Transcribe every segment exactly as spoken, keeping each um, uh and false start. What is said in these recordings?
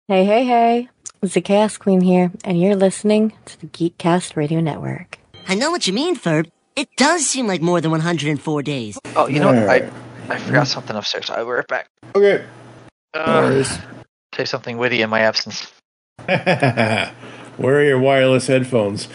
Hey, hey, hey. It's the Chaos Queen here, and you're listening to the Geekcast Radio Network. I know what you mean, Ferb. It does seem like more than one hundred four days. Oh, you know what? Alright. I I forgot something upstairs. I'll be right back. Okay. Uh, say something witty in my absence. Where are your wireless headphones?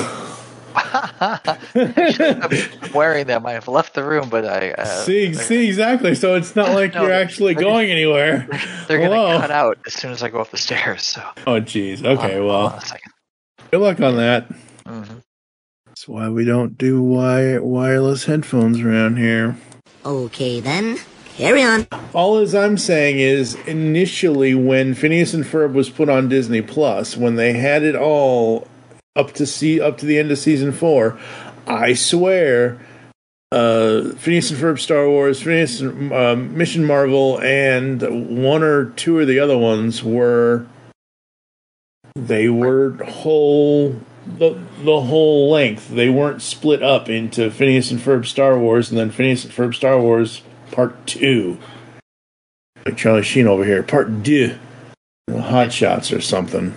Actually, I'm wearing them. I've left the room, but I... Uh, see, see, exactly. So it's not like No, you're actually they're- going anywhere. They're going Hello? to cut out as soon as I go up the stairs. So Oh, jeez. Okay, Hold on- hold well, on a second. good luck on that. Mhm. That's why we don't do wi- wireless headphones around here. Okay, then. Carry on. All as I'm saying is, initially when Phineas and Ferb was put on Disney Plus, when they had it all up to see up to the end of season four, I swear, uh, Phineas and Ferb Star Wars, Phineas uh, Mission Marvel, and one or two of the other ones were they were whole the the whole length. They weren't split up into Phineas and Ferb Star Wars and then Phineas and Ferb Star Wars Part Two. Like Charlie Sheen over here, Part Deux, Hot Shots or something.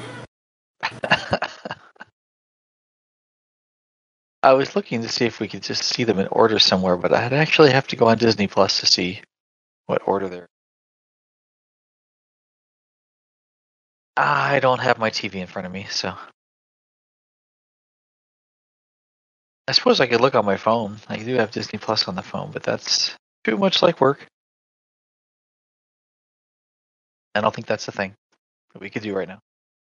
I was looking to see if we could just see them in order somewhere, but I'd actually have to go on Disney Plus to see what order they're. I don't have my T V in front of me, so. I suppose I could look on my phone. I do have Disney Plus on the phone, but that's too much like work. I don't think that's the thing that we could do right now.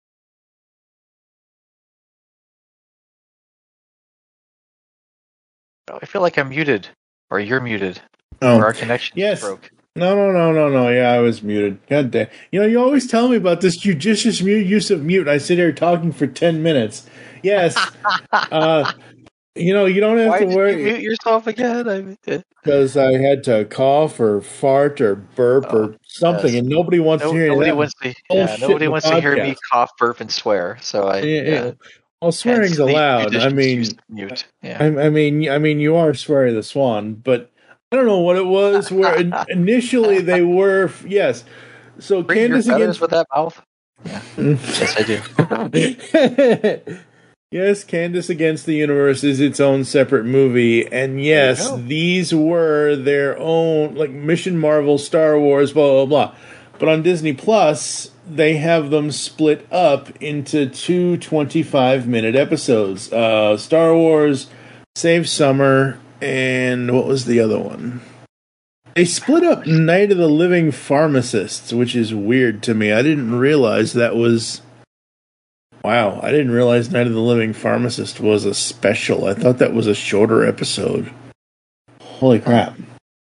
Oh, I feel like I'm muted, or you're muted, Oh, or our connection yes. broke. No, no, no, no, no. Yeah, I was muted. God damn. You know, you always tell me about this judicious mute use of mute. I sit here talking for ten minutes. Yes. uh, you know, you don't have Why to did worry. you mute yourself again? I mean, uh, Because I had to cough or fart or burp Oh, or something, yes. and nobody wants no, to hear nobody that. wants to. Yeah, bullshit nobody in the wants to hear me podcast. cough, burp, and swear. So I. Yeah, Yeah. yeah. Well, swearing's Hence the allowed. I judicious mean, use of mute. Yeah. I, I mean, I mean, you are Sweary the Swan, but I don't know what it was. Where in- initially they were, yes. So Bring your Candace feathers against with that mouth. Yeah. Yes, I do. yes, Candace Against the Universe is its own separate movie, and yes, go. these were their own, like Mission Marvel, Star Wars, blah blah blah. But on Disney Plus, they have them split up into two twenty-five minute episodes. Uh, Star Wars, Save Summer, and what was the other one? They split up Night of the Living Pharmacists, which is weird to me. I didn't realize that was... Wow, I didn't realize Night of the Living Pharmacist was a special. I thought that was a shorter episode. Holy crap.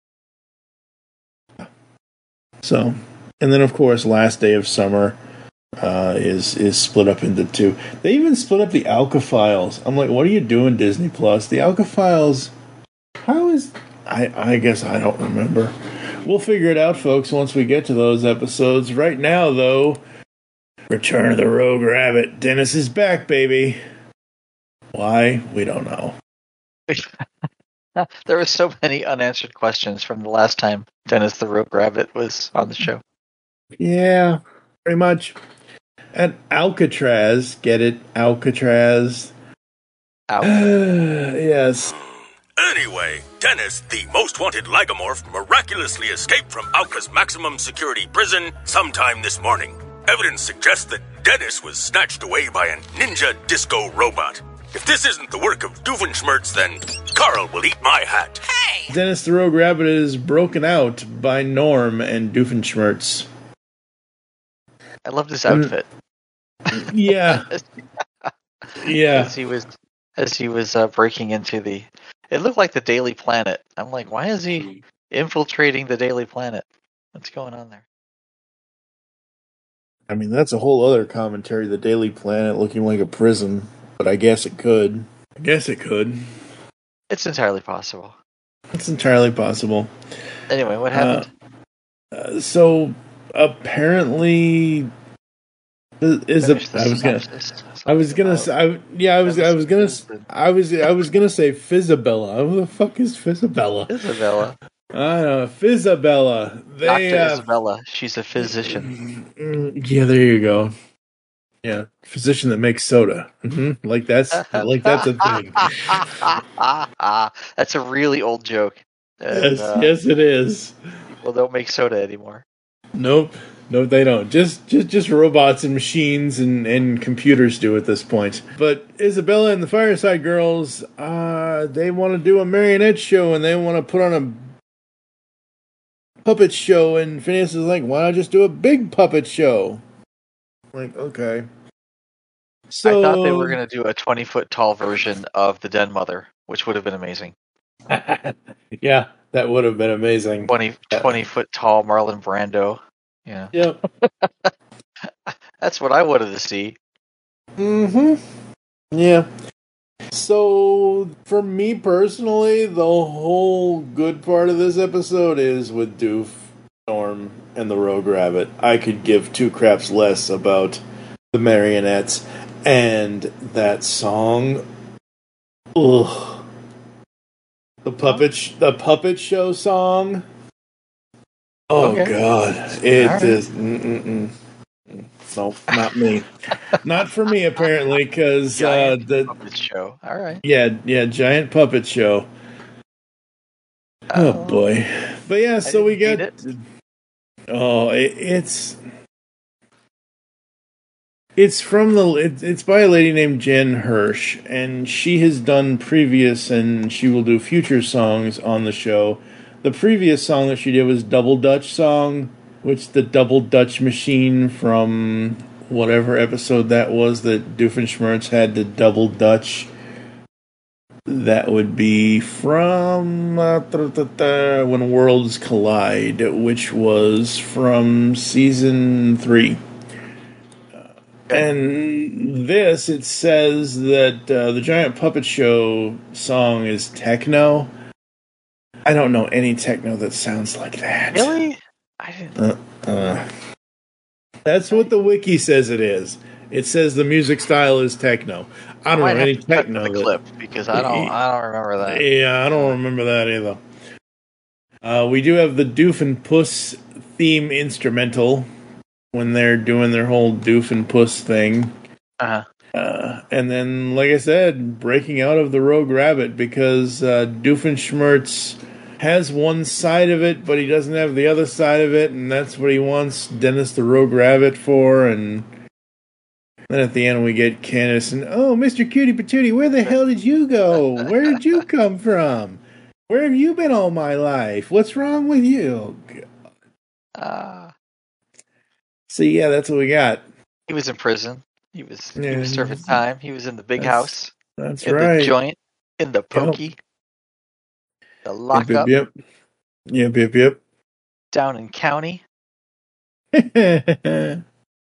So, and then of course, Last Day of Summer uh, is is split up into two. They even split up the Alka Files. I'm like, what are you doing, Disney Plus? The Alka Files... How is... I, I guess I don't remember. We'll figure it out, folks, once we get to those episodes. Right now, though, Return of the Rogue Rabbit. Dennis is back, baby. Why? We don't know. There were so many unanswered questions from the last time Dennis the Rogue Rabbit was on the show. Yeah, pretty much. And Alcatraz, get it? Alcatraz. Ow. Yes. Anyway, Dennis, the most wanted Lagomorph, miraculously escaped from Alka's maximum security prison sometime this morning. Evidence suggests that Dennis was snatched away by a ninja disco robot. If this isn't the work of Doofenshmirtz, then Carl will eat my hat. Hey! Dennis the Rogue Rabbit is broken out by Norm and Doofenshmirtz. I loved his outfit. Yeah. Yeah. As he was, as he was uh, breaking into the... It looked like the Daily Planet. I'm like, why is he infiltrating the Daily Planet? What's going on there? I mean, that's a whole other commentary, the Daily Planet looking like a prison. But I guess it could. I guess it could. It's entirely possible. It's entirely possible. Anyway, what happened? Uh, uh, so, apparently... Is a, Finish the I was gonna... synopsis. I was gonna About- say, I, yeah, I was, I was gonna, I was, I was gonna say Fizzabella. Who the fuck is Fizzabella? Isabella. I don't know, Fizzabella. They, Doctor uh, Isabella. She's a physician. mm, yeah, there you go. Yeah, physician that makes soda. hmm Like that's like that's a thing. That's a really old joke. And Yes, uh, yes, it is. people don't make soda anymore. Nope, nope, they don't. Just, just, just robots and machines and and computers do at this point. But Isabella and the Fireside Girls, uh, they want to do a marionette show and they want to put on a puppet show. And Phineas is like, "Why not just do a big puppet show?" Like, okay. So I thought they were going to do a twenty foot tall version of the Den Mother, which would have been amazing. yeah, that would have been amazing. twenty, twenty foot tall Marlon Brando. Yeah. Yep. That's what I wanted to see. Mm-hmm. Yeah. So, for me personally, the whole good part of this episode is with Doof, Storm, and the Rogue Rabbit. I could give two craps less about the marionettes and that song. Ugh. The puppet, sh- the puppet show song. Oh Okay. God, it All right. is. Mm-mm-mm. Nope, not me. Not for me, apparently, because uh, Giant the puppet show. All right. yeah, yeah, giant puppet show. Oh, Oh. boy, but yeah, so we didn't get. need Oh, it, it's it's from the it, it's by a lady named Jen Hirsch, and she has done previous and she will do future songs on the show. The previous song that she did was Double Dutch Song, which the Double Dutch Machine from whatever episode that was that Doofenshmirtz had to double Dutch. That would be from uh, When Worlds Collide, which was from season three. And this, it says that uh, the Giant Puppet Show song is techno. I don't know any techno that sounds like that. Really? I didn't. Uh, uh. That's what the wiki says it is. It says the music style is techno. I don't might know have any to cut techno the that, clip because I don't. I don't remember that. Yeah, I don't remember that either. Uh, we do have the Doof and Puss theme instrumental when they're doing their whole Doof and Puss thing. Uh-huh. Uh, and then, like I said, breaking out of the Rogue Rabbit because uh, Doofenshmirtz has one side of it, but he doesn't have the other side of it, and that's what he wants Dennis the Rogue Rabbit for. And then at the end, we get Candace and, oh, Mister Cutie Patootie, where the hell did you go? Where did you come from? Where have you been all my life? What's wrong with you? Uh, So, yeah, that's what we got. he was in prison. He was. Yeah, he was serving he's- time. He was in the big that's- house. That's in right. the joint. In the pokey. The Yep, lockup. yep, yep. Yep, yep, Down in county. yep.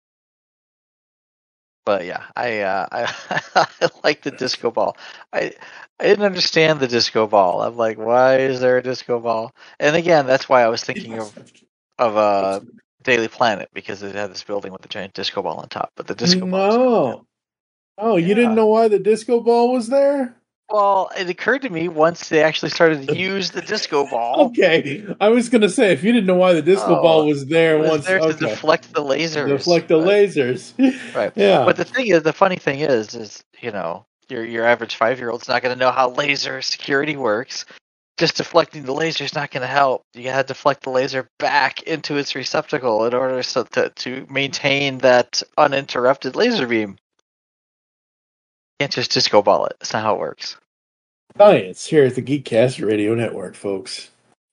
But yeah, I uh, I, I like the disco ball. I I didn't understand the disco ball. I'm like, why is there a disco ball? And again, that's why I was thinking of of uh, Daily Planet because it had this building with a giant disco ball on top. But the disco ball. No. Oh, you Yeah. didn't know why the disco ball was there? Well, it occurred to me once they actually started to use the disco ball. Okay, I was gonna say if you didn't know why the disco Oh, ball was there It was once, there to okay, deflect the lasers. deflect the but- lasers, Right. Yeah, But the thing is, the funny thing is, is you know, your your average five year old's not going to know how laser security works. Just deflecting the laser is not going to help. You got to deflect the laser back into its receptacle in order so to to maintain that uninterrupted laser beam. You can't just disco ball it. That's not how it works. science here at the Geekcast Radio Network, folks.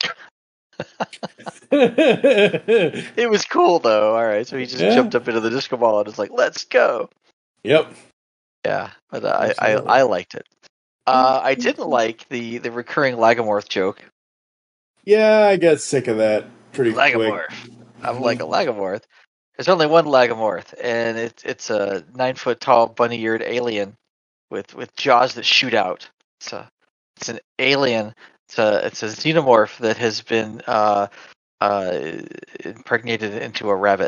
It was cool though. All right, so he just Yeah. jumped up into the disco ball and was like, "Let's go." Yep. Yeah, but uh, I, I Absolutely. I liked it. Uh, I didn't like the the recurring Lagomorph joke. Yeah, I got sick of that pretty quick. Lagomorph. I'm like a Lagomorph. There's only one Lagomorph, and it's it's a nine foot tall bunny eared alien with, with jaws that shoot out. It's a it's an alien. It's a it's a xenomorph that has been uh, uh, impregnated into a rabbit.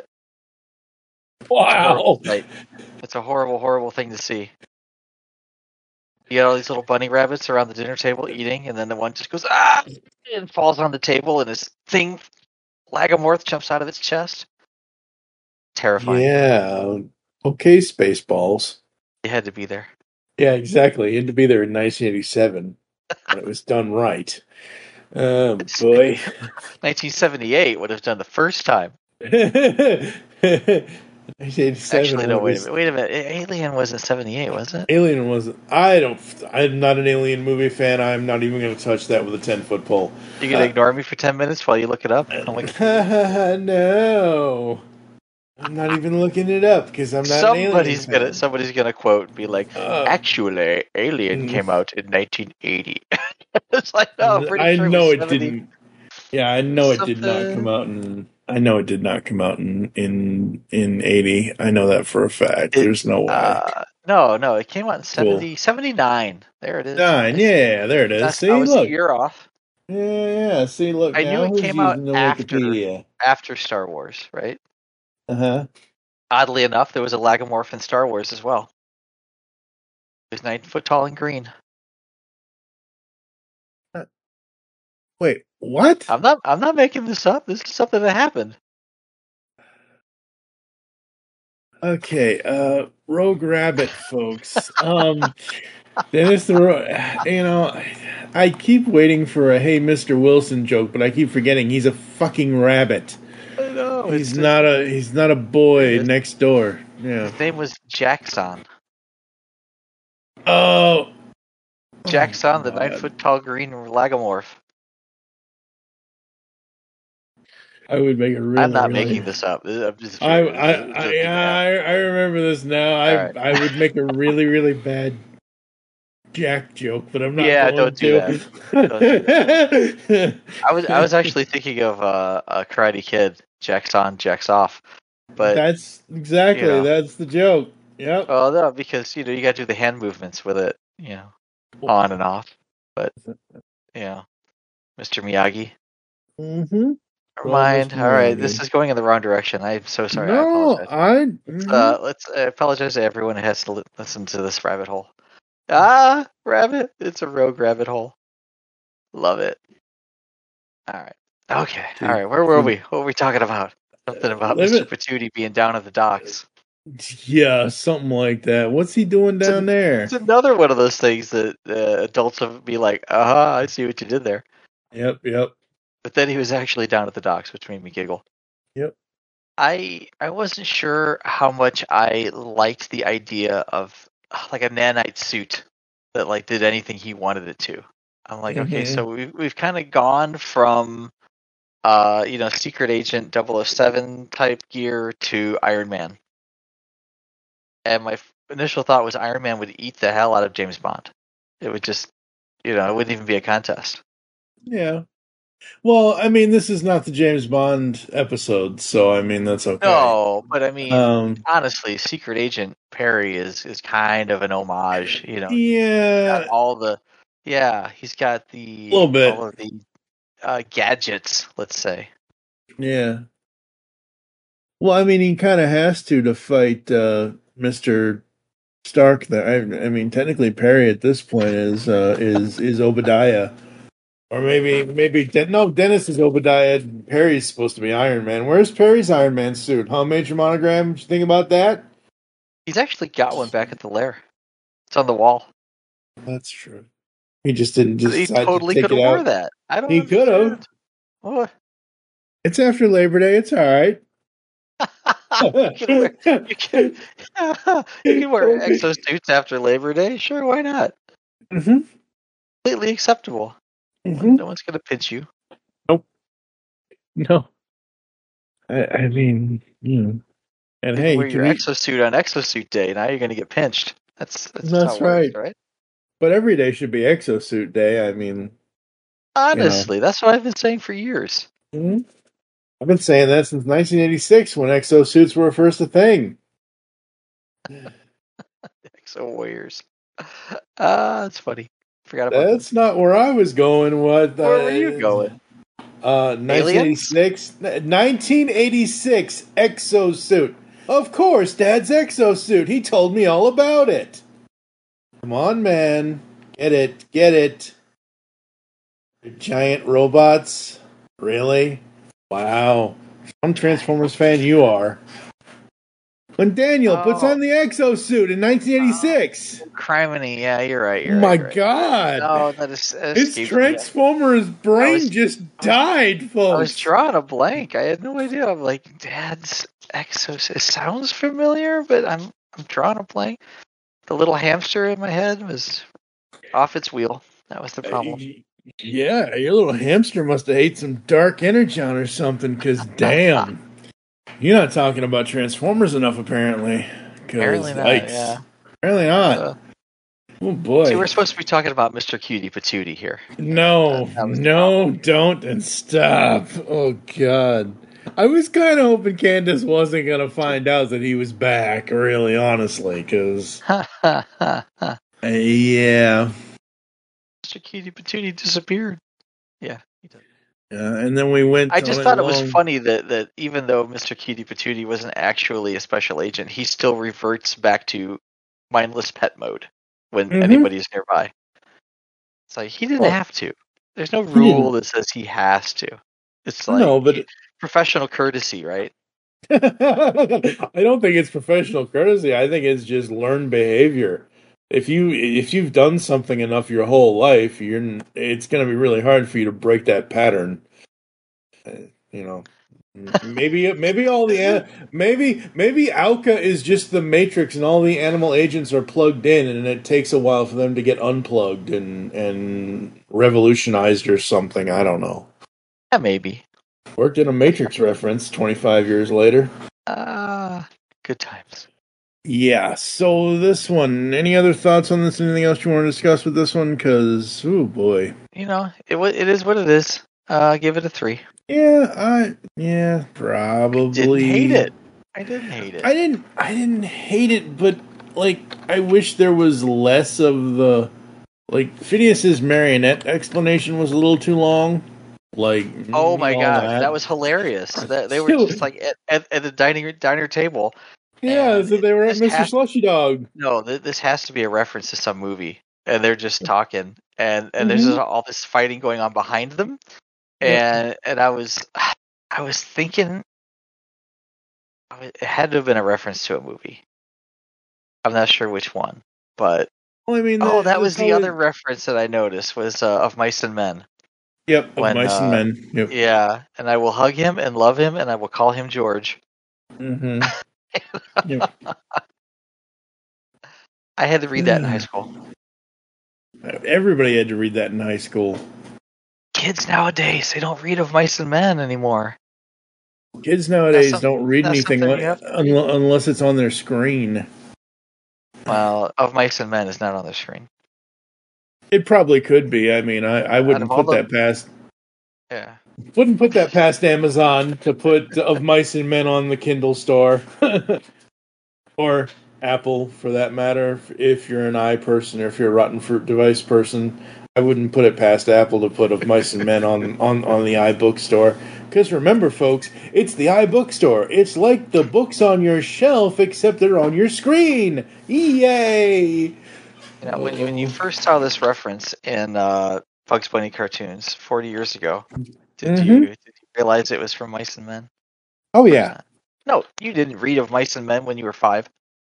Wow. Right. It's a horrible, horrible thing to see. You got all these little bunny rabbits around the dinner table eating, and then the one just goes ah and falls on the table, and this thing, Lagomorph, jumps out of its chest. Terrifying. Yeah. Okay, Spaceballs. They had to be there. Yeah, exactly. He had to be there in nineteen eighty-seven when it was done right. Oh, boy. nineteen seventy-eight would have done the first time. nineteen eighty-seven. Actually, no, wait a minute. Wait a minute. Alien wasn't seventy-eight, was it? Alien wasn't. I don't. I'm not an Alien movie fan. I'm not even going to touch that with a ten foot pole. You gonna uh, ignore me for ten minutes while you look it up? Like, no. I'm not even looking it up because I'm not. Somebody's an gonna. Somebody's gonna quote and be like, uh, "Actually, Alien mm. came out in nineteen eighty." It's like, no, I'm pretty I sure know it, it didn't. Yeah, I know Something. it did not come out in. I know it did not come out in in in eighty. I know that for a fact. It, There's no way. Uh, no, no, it came out in seventy, cool. seventy-nine. There it is. Nine, yeah, there it is. That's, See, I was look, a year off. Yeah, yeah. See, look, I now knew it came out after Wikipedia? after Star Wars, right? Uh huh. Oddly enough, there was a Lagomorph in Star Wars as well. It was nine foot tall and green. Uh, wait, what? I'm not. I'm not making this up. This is something that happened. Okay, uh, Rogue Rabbit, folks. um, Dennis the Ro- you know, I keep waiting for a "Hey, Mister Wilson" joke, but I keep forgetting he's a fucking rabbit. I know. He's not a. He's not a boy next door. Yeah. His name was Jaxxon. Oh. Jaxxon, oh, the nine foot tall green Lagomorph. I would make a really. I'm not really, making this up. I'm just. I I I, I I remember this now. I right. I would make a really really bad Jack joke, but I'm not. Yeah, going don't do to. that. Don't do that. I was I was actually thinking of uh, a Karate Kid, Jack's on, Jack's off, but that's exactly you know, that's the joke. Yep. Well, no, because you know you got to do the hand movements with it, you know, on and off. But you know, Mister Miyagi. Mm-hmm. Never mind. All right, this is going in the wrong direction. I'm so sorry. No, I apologize. I mm-hmm. uh, let's uh, apologize to everyone who has to li- listen to this rabbit hole. Ah, rabbit! It's a rogue rabbit hole. Love it. All right. Okay. All right. Where were we? What were we talking about? Something about Mister Patootie being down at the docks. Yeah, something like that. What's he doing down it's a, there? It's another one of those things that uh, adults would be like, "Ah, I see what you did there." Yep. Yep. But then he was actually down at the docks, which made me giggle. Yep. I I wasn't sure how much I liked the idea of like a nanite suit that like did anything he wanted it to. I'm like, mm-hmm. okay, so we've we've kind of gone from uh you know Secret Agent double oh seven type gear to Iron Man, and my initial thought was Iron Man would eat the hell out of James Bond. It would just, you know, it wouldn't even be a contest. Yeah. Well, I mean, this is not the James Bond episode, so I mean that's okay. No, but I mean, um, honestly, Secret Agent Perry is, is kind of an homage, you know. Yeah, got all the yeah, he's got the little bit all of the uh, gadgets, let's say. Yeah. Well, I mean, he kind of has to to fight uh, Mister Stark. There, I, I mean, technically, Perry at this point is uh, is is Obadiah. Or maybe, maybe, De- no, Dennis is Obadiah. Perry's supposed to be Iron Man. Where's Perry's Iron Man suit? Huh, Major Monogram? Did you think about that? He's actually got one back at the lair. It's on the wall. That's true. He just didn't just He totally to could have wore that. I don't He could have. What? It's after Labor Day. It's all right. you can wear, you can, you can wear exosuits after Labor Day. Sure, why not? Mm-hmm. Completely acceptable. Mm-hmm. No one's going to pinch you. Nope. No. I, I mean, you know. And you hey, wear you your eat... exosuit on exosuit day. Now you're going to get pinched. That's that's, that's how it right. Works, right. But every day should be exosuit day. I mean, honestly, you know. That's what I've been saying for years. Mm-hmm. I've been saying that since nineteen eighty-six when exosuits were first a thing. Exo Warriors. Ah, uh, that's funny. Forgot about That's that. not where I was going. What? Where uh, were you going? Uh, nineteen eighty-six. nineteen eighty-six exosuit. Of course, Dad's exosuit. He told me all about it. Come on, man. Get it. Get it. Giant robots? Really? Wow. Some Transformers fan you are. When Daniel oh. puts on the exosuit in nineteen eighty-six. Oh, criminy. Yeah, you're right. You're oh my right, you're right. God. No, that is. That His Transformers me. brain was, just died, folks. I was drawing a blank. I had no idea. I'm like, Dad's exosuit. It sounds familiar, but I'm I'm drawing a blank. The little hamster in my head was off its wheel. That was the problem. Uh, yeah, your little hamster must have ate some dark energon or something, because damn. You're not talking about Transformers enough, apparently. Apparently not, yikes. yeah. Apparently not. Uh, oh, boy. See, we're supposed to be talking about Mister Cutie Patootie here. No, uh, no, don't, and stop. Oh, God. I was kind of hoping Candace wasn't going to find out that he was back, really, honestly, because... uh, yeah. Mister Cutie Patootie disappeared. Yeah, he did. Yeah, and then we went. I just thought it was funny that, that even though Mister Cutie Patootie wasn't actually a special agent, he still reverts back to mindless pet mode when mm-hmm. anybody's nearby. It's like he didn't oh. have to. There's no rule that says he has to. It's like no, but professional courtesy, right? I don't think it's professional courtesy. I think it's just learned behavior. If you if you've done something enough your whole life, you're it's going to be really hard for you to break that pattern. Uh, you know, maybe maybe all the maybe maybe Auka is just the Matrix, and all the animal agents are plugged in, and it takes a while for them to get unplugged and and revolutionized or something. I don't know. Yeah, maybe. Worked in a Matrix reference twenty-five years later. Ah, uh, good times. Yeah, so this one, any other thoughts on this? Anything else you want to discuss with this one? Because, oh boy. You know, it it is what it is. Uh, give it a three. Yeah, I, yeah, probably. I didn't hate it. I didn't hate it. I didn't, I didn't hate it, but, like, I wish there was less of the, like, Phineas's marionette explanation was a little too long. Like, oh my god, that. that was hilarious. That, they were just, like, at, at, at the dining diner table. Yeah, so they were at Mister Has, Slushy Dog. No, th- this has to be a reference to some movie, and they're just talking, and, and mm-hmm. there's just all this fighting going on behind them, and yeah. and I was I was thinking it had to have been a reference to a movie. I'm not sure which one, but well, I mean, oh, that was the other reference that I noticed was uh, of Mice and Men. Yep, when, of Mice uh, and Men. Yep. Yeah, and I will hug him and love him, and I will call him George. Mm-hmm. Yep. I had to read that in high school. Everybody had to read that in high school. Kids nowadays, they don't read of Mice and Men anymore. Kids nowadays don't read anything un- un- unless it's on their screen. Well, Of Mice and Men is not on their screen. It probably could be. I mean, I, I wouldn't put the, that past. Yeah. Wouldn't put that past Amazon to put Of Mice and Men on the Kindle store. Or Apple, for that matter. If you're an i person or if you're a rotten fruit device person, I wouldn't put it past Apple to put Of Mice and Men on, on, on the iBookstore. Because remember, folks, it's the iBookstore. It's like the books on your shelf, except they're on your screen. Yay! You know, when, you, when you first saw this reference in uh, Bugs Bunny cartoons forty years ago, did, mm-hmm. you, did you realize it was from Mice and Men? Oh, yeah. No, you didn't read Of Mice and Men when you were five.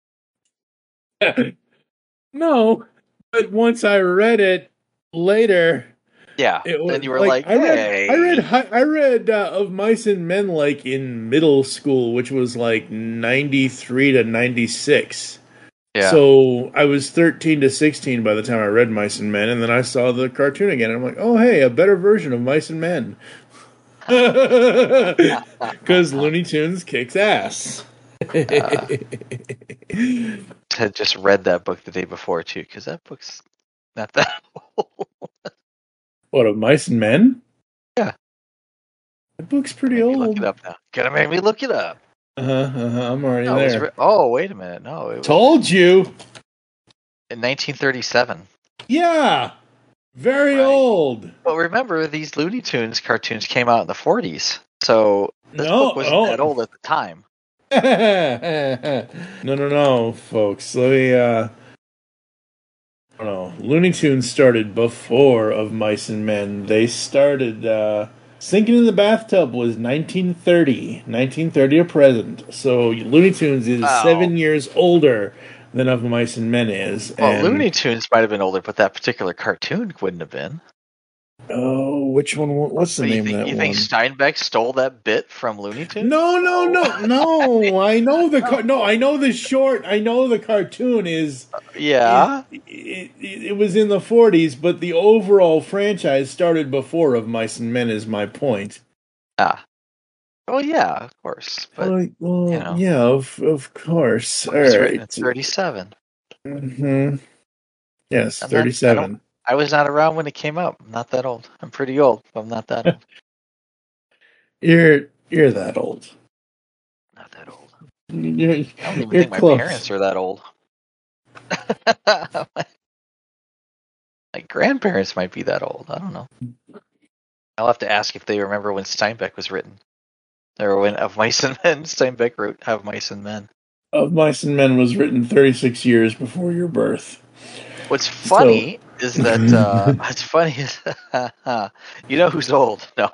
No, but once I read it later, yeah, it was, then you were like, like hey. I read, I read, I read uh, Of Mice and Men like in middle school, which was like ninety-three to ninety-six. Yeah. So I was thirteen to sixteen by the time I read Mice and Men, and then I saw the cartoon again, and I'm like, oh, hey, a better version of Mice and Men. Because Looney Tunes kicks ass. uh, had just read that book the day before, too, because that book's not that old. What, Of Mice and Men? Yeah. That book's pretty old. Look it up now. Gotta make me look it up. Uh-huh, uh-huh, I'm already no, there. Re- oh, wait a minute. No, it was Told you! In nineteen thirty-seven. Yeah! Very right. old. But remember, these Looney Tunes cartoons came out in the forties, so this no, book wasn't oh. that old at the time. no, no, no, folks. Let me, uh... Looney Tunes started before Of Mice and Men. They started, uh, Sinking in the Bathtub was nineteen thirty. nineteen thirty to present. So Looney Tunes is Oh. seven years older than Of Mice and Men is. Well, and, Looney Tunes might have been older, but that particular cartoon wouldn't have been. Oh, which one? What's the But you name think, of that you one? think Steinbeck stole that bit from Looney Tunes? No, no, no, no. I know the car- no. I know the short. I know the cartoon is. Yeah. It, it, it, it was in the forties, but the overall franchise started before Of Mice and Men. Is my point. Ah. Oh yeah, of course. But well, well, you know. yeah, of of course. All it was right. written in thirty-seven. Mm-hmm. Yes, I'm not- I thirty-seven. don't- I was not around when it came out. I'm not that old. I'm pretty old, but I'm not that old. You're you're that old. Not that old. You're, I don't even you're think my close. parents are that old. My grandparents might be that old. I don't know. I'll have to ask if they remember when Steinbeck was written. Or when Of Mice and Men, Steinbeck wrote Of Mice and Men. Of Mice and Men was written thirty-six years before your birth. What's funny so. is that, uh, what's funny is, you know who's old? No.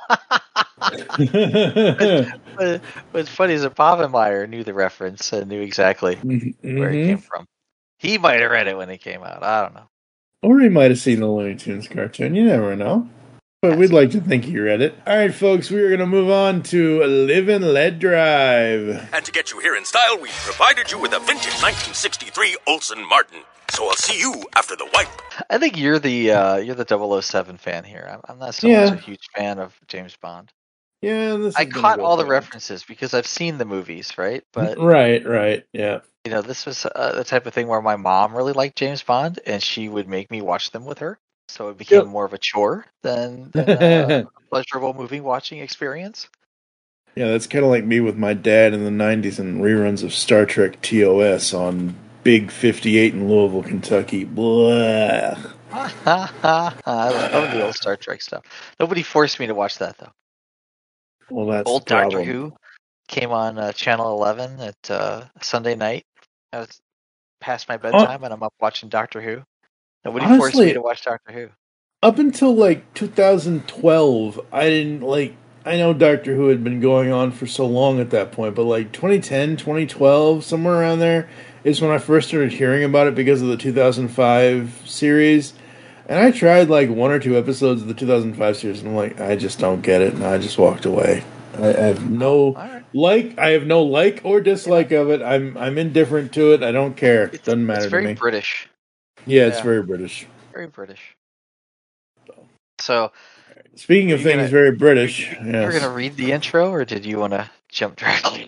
But what's funny is that Povenmire knew the reference and knew exactly mm-hmm. where it came from. He might have read it when it came out. I don't know. Or he might have seen the Looney Tunes cartoon. You never know. But we'd like to think he read it. All right, folks, we are going to move on to Live and Let Drive. And to get you here in style, we provided you with a vintage nineteen sixty-three Olsen Martin. So I'll see you after the wipe. I think you're the uh, you're the double oh seven fan here. I'm, I'm not so Yeah. much a huge fan of James Bond. Yeah, this is I gonna caught go all the bad. references because I've seen the movies, right? But Right, right, yeah. you know, this was uh, the type of thing where my mom really liked James Bond, and she would make me watch them with her. So it became Yep. more of a chore than, than uh, a pleasurable movie watching experience. Yeah, that's kind of like me with my dad in the nineties and reruns of Star Trek T O S on Big fifty-eight in Louisville, Kentucky. Blah. I love the old Star Trek stuff. Nobody forced me to watch that, though. Well, that's Old the Doctor problem. Who came on uh, Channel eleven at uh, Sunday night. I was past my bedtime, and I'm up watching Doctor Who. Nobody forced Honestly- me to watch Doctor Who. Up until like two thousand twelve, I didn't like. I know Doctor Who had been going on for so long at that point, but like twenty ten, twenty twelve, somewhere around there is when I first started hearing about it because of the two thousand five series. And I tried like one or two episodes of the two thousand five series, and I'm like, I just don't get it, and I just walked away. I, I have no All right. like, I have no like or dislike of it. I'm I'm indifferent to it. I don't care. It It's, doesn't matter it's very to me. British. Yeah, it's yeah. very British. Very British. So, Speaking of You're things gonna- very British, we're yes. going to read the intro, or did you want to jump directly?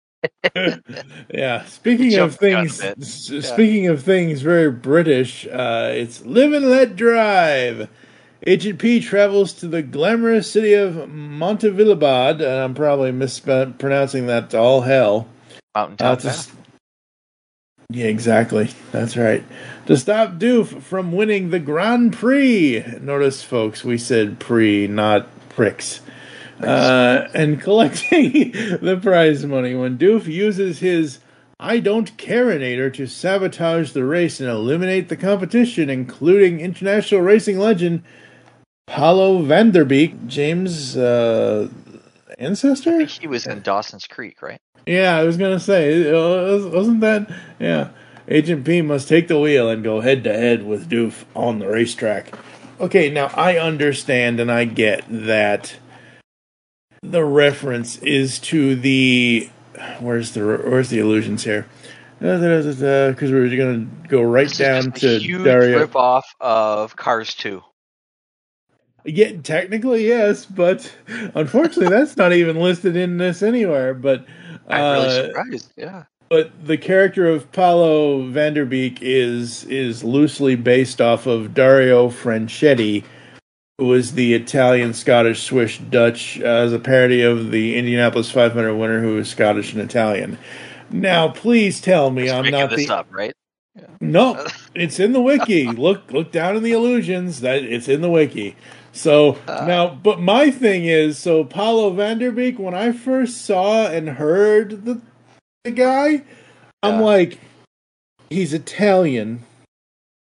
Yeah, speaking Jump of the gun a things, bit. s- Yeah. speaking of things very British, uh, it's Live and Let Drive. Agent P travels to the glamorous city of Montevillabad, and I'm probably mispronouncing that to all hell. Mountain Uh, Town to Fast. s- yeah, exactly. That's right. To stop Doof from winning the Grand Prix. Notice, folks, we said Prix, not pricks. Uh, and collecting the prize money when Doof uses his I don't careinator to sabotage the race and eliminate the competition, including international racing legend Paulo Vanderbeek, James' uh, I ancestor? think he was in Dawson's Creek, right? Yeah, I was gonna say, uh, wasn't that? Yeah. Agent P must take the wheel and go head to head with Doof on the racetrack. Okay, now I understand and I get that the reference is to the where's the where's the illusions here? Because we're gonna go right This down is just to a huge Dario. rip-off of Cars two. Yeah, technically yes, but unfortunately that's not even listed in this anywhere. But I'm really uh, surprised. Yeah. But the character of Paolo Vanderbeek is is loosely based off of Dario Franchetti, who was the Italian, Scottish, Swiss, Dutch, uh, as a parody of the Indianapolis five hundred winner who was Scottish and Italian. Now, please tell me Just I'm making not this the up, right? no. It's in the wiki. look look down in the illusions. That it's in the wiki. So Uh. now, but my thing is, so Paolo Vanderbeek. When I first saw and heard the the guy, I'm Yeah. like, he's Italian.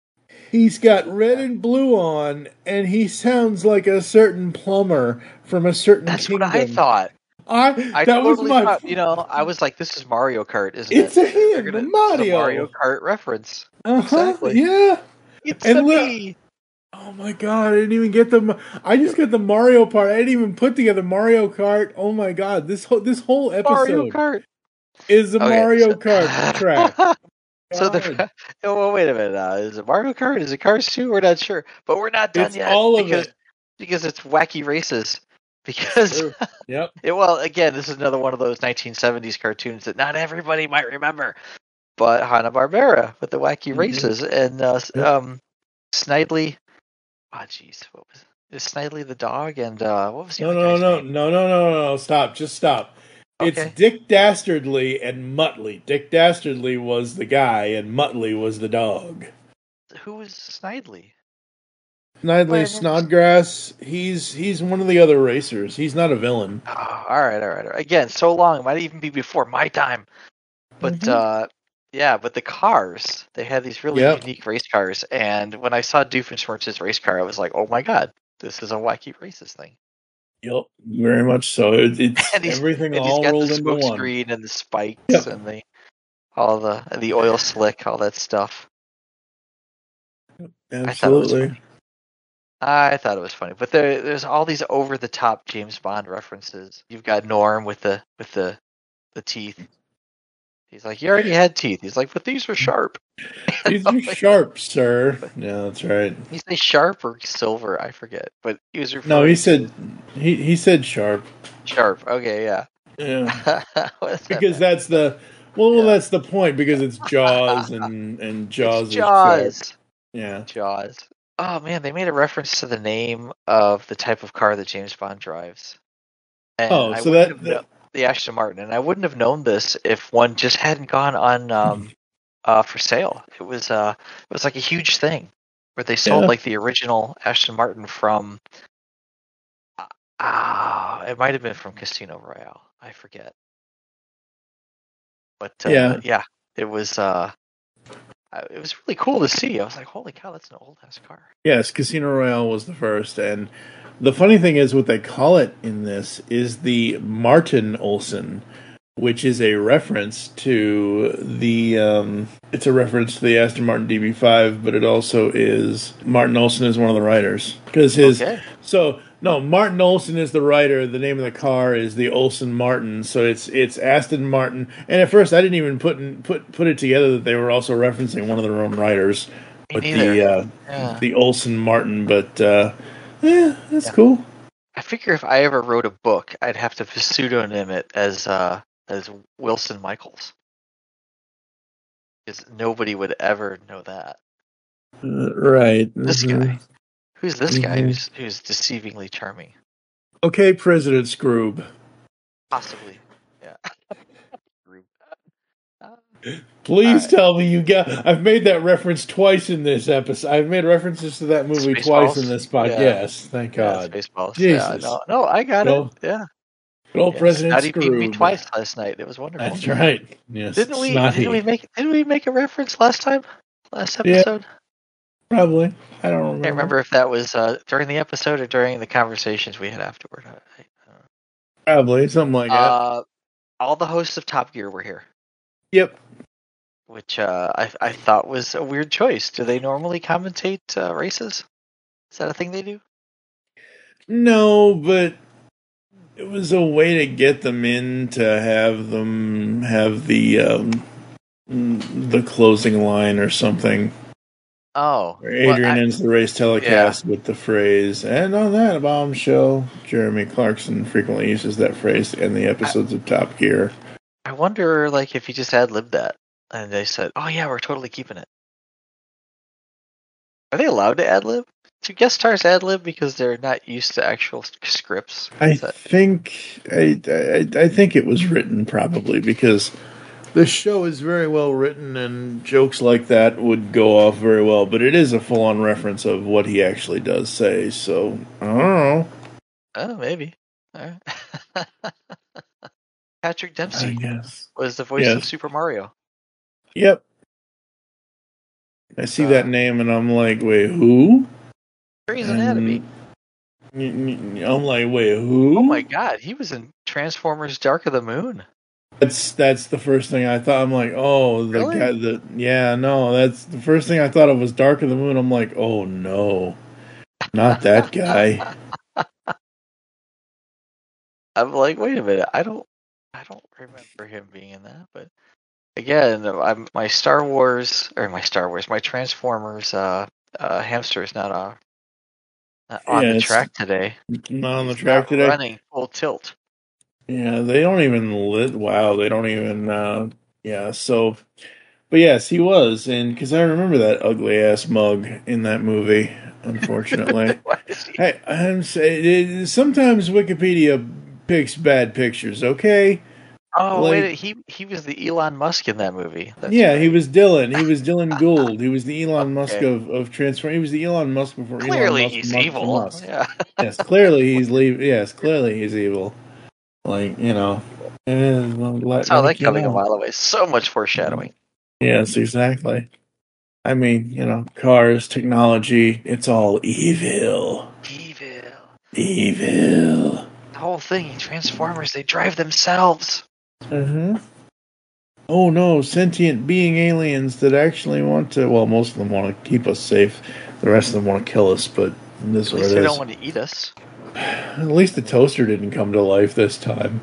he's got red and blue on, and he sounds like a certain plumber from a certain That's kingdom. what I thought. I, I that totally was my. thought, you know, I was like, this is Mario Kart, isn't It's it? a him, They're gonna, Mario. This is a Mario Kart reference. Uh huh. Exactly. Yeah. It's And a look- me. Oh my god! I didn't even get the. I just got the Mario part. I didn't even put together Mario Kart. Oh my god! This whole this whole Mario episode Kart. is a Okay, Mario so- Kart track. So God. the oh, well, wait a minute. Uh, is it Mario Kart? Is it Cars two? We're not sure, but we're not done It's yet all of because it. because it's wacky races. Because True. Yep. it, well, again, this is another one of those nineteen seventies cartoons that not everybody might remember, but Hanna-Barbera with the wacky Mhm. races and uh, Yep. um, Snidely. Oh, jeez, what was it? Is Snidely the dog and uh, what was the No, other no, guy's no, name? no, no, no, no, no! Stop! Just stop. Okay. It's Dick Dastardly and Muttley. Dick Dastardly was the guy, and Muttley was the dog. Who was Snidely? Snidely Wait, Snodgrass. He's he's one of the other racers. He's not a villain. Oh, all right, all right, all right. Again, so long. It might even be before my time. But Mhm. uh, yeah, but the cars, they had these really Yep. unique race cars. And when I saw Doofenshmirtz's race car, I was like, oh my god, this is a wacky races thing. Yep, very much so. It, it's And he's, everything and he's all got rolled the into smoke one. screen and the spikes Yep. and the all the and the oil slick, all that stuff. I thought it was Absolutely. funny. I thought it was funny, but there, there's all these over-the-top James Bond references. You've got Norm with the with the the teeth. He's like, you already had teeth. He's like, but these were sharp. These are sharp, sir. Yeah, that's right. He say sharp or silver, I forget, but he was referring No, he to said he he said sharp. sharp. Okay, yeah. Yeah, What's that because meant? that's the well, Yeah. that's the point. Because it's Jaws and and Jaws It's is sharp. Jaws. Yeah. Jaws. Oh man, they made a reference to the name of the type of car that James Bond drives. And Oh, I so wouldn't that- have kno- the Aston Martin, and I wouldn't have known this if one just hadn't gone on um, uh, for sale. It was uh, it was like a huge thing where they sold Yeah. like the original Aston Martin from. Ah, it might have been from Casino Royale. I forget. But uh, Yeah. yeah, it was. Uh, uh, it was really cool to see. I was like, "Holy cow, that's an old ass car." Yes, Casino Royale was the first, and the funny thing is, what they call it in this is the Martin Olsen, which is a reference to the. Um, it's a reference to the Aston Martin D B five, but it also is Martin Olsen is one of the writers because his. Okay. So no, Martin Olsen is the writer. The name of the car is the Olsen Martin. So it's it's Aston Martin. And at first, I didn't even put in, put put it together that they were also referencing one of their own writers. Me But neither. the uh, Yeah. the Olsen Martin, but uh, yeah, that's Yeah. cool. I figure if I ever wrote a book, I'd have to pseudonym it as uh, as Wilson Michaels, because nobody would ever know that. Uh, right. This Mhm. guy, who's this guy? Mhm. Who's who's deceivingly charming? Okay, President Scroob. Possibly, yeah. Uh, Please All right. tell me you got. I've made that reference twice in this episode. I've made references to that movie twice in Spaceballs? this podcast. Yeah. Yes, thank yeah, God. Spaceballs. Yeah, Jesus. no, no, I got Well, it. Yeah, Good old yeah. President Snotty peed me Scroob. twice last night. It was wonderful. That's right. Yes, Didn't we? snotty. Didn't we make? Didn't we make a reference last time? Last Yeah. episode. Probably. I don't remember. I can't remember if that was uh, during the episode or during the conversations we had afterward. I, I don't know. Probably something like that. Uh, all the hosts of Top Gear were here, Yep. which uh, I I thought was a weird choice. Do they normally commentate uh, races? Is that a thing they do? No, but it was a way to get them in to have them have the um, the closing line or something. Oh, Where Adrian well, I- ends the race telecast with the phrase, and on that bombshell, Jeremy Clarkson frequently uses that phrase in the episodes of Top Gear. I wonder, like, if you just ad libbed that, and they said, "Oh yeah, we're totally keeping it." Are they allowed to ad lib? Do guest stars ad lib because they're not used to actual s- scripts? I Is that- think I, I I think it was written probably because the show is very well written and jokes like that would go off very well, but it is a full on reference of what he actually does say, so I don't know. Oh, maybe. All right. Patrick I Dempsey guess. was the voice of Yes. Super Mario. Yep. I see Uh, that name and I'm like, wait, who? Grey's And Anatomy. I'm like, wait, who? Oh my god, he was in Transformers: Dark of the Moon. That's that's the first thing I thought. I'm like, oh, the Really? guy that yeah, no, that's the first thing I thought of was Dark of the Moon. I'm like, oh no, not that guy. I'm like, wait a minute, I don't, I don't remember him being in that. But again, I'm my Star Wars or my Star Wars, my Transformers uh, uh, hamster is not, uh, not on Yeah, the it's track today. not on the He's track not today. running full tilt. Yeah, they don't even lit. Wow, they don't even. Uh, yeah, so, but yes, he was, and because I remember that ugly ass mug in that movie. Unfortunately, Why is he- I, I'm saying sometimes Wikipedia picks bad pictures. Okay, Oh like wait, he he was the Elon Musk in that movie. That's yeah, right. he was Dylan. He was Dylan Gould. He was the Elon Musk Okay. of of Transform. He was the Elon Musk before Elon Clearly, Musk. he's Musk for evil. Musk. Yeah. Yes, clearly he's leave. Yes, clearly he's evil. Like you know, and well, let Saw that you coming a know. mile away. So much foreshadowing. Yes, exactly. I mean, you know, cars, technology, it's all evil. Evil. Evil. The whole thing, Transformers, they drive themselves. Uh-huh. Oh no, sentient being aliens that actually want to, well, most of them want to keep us safe. The rest of them want to kill us, but this is At what least it they is. don't want to eat us. At least the toaster didn't come to life this time.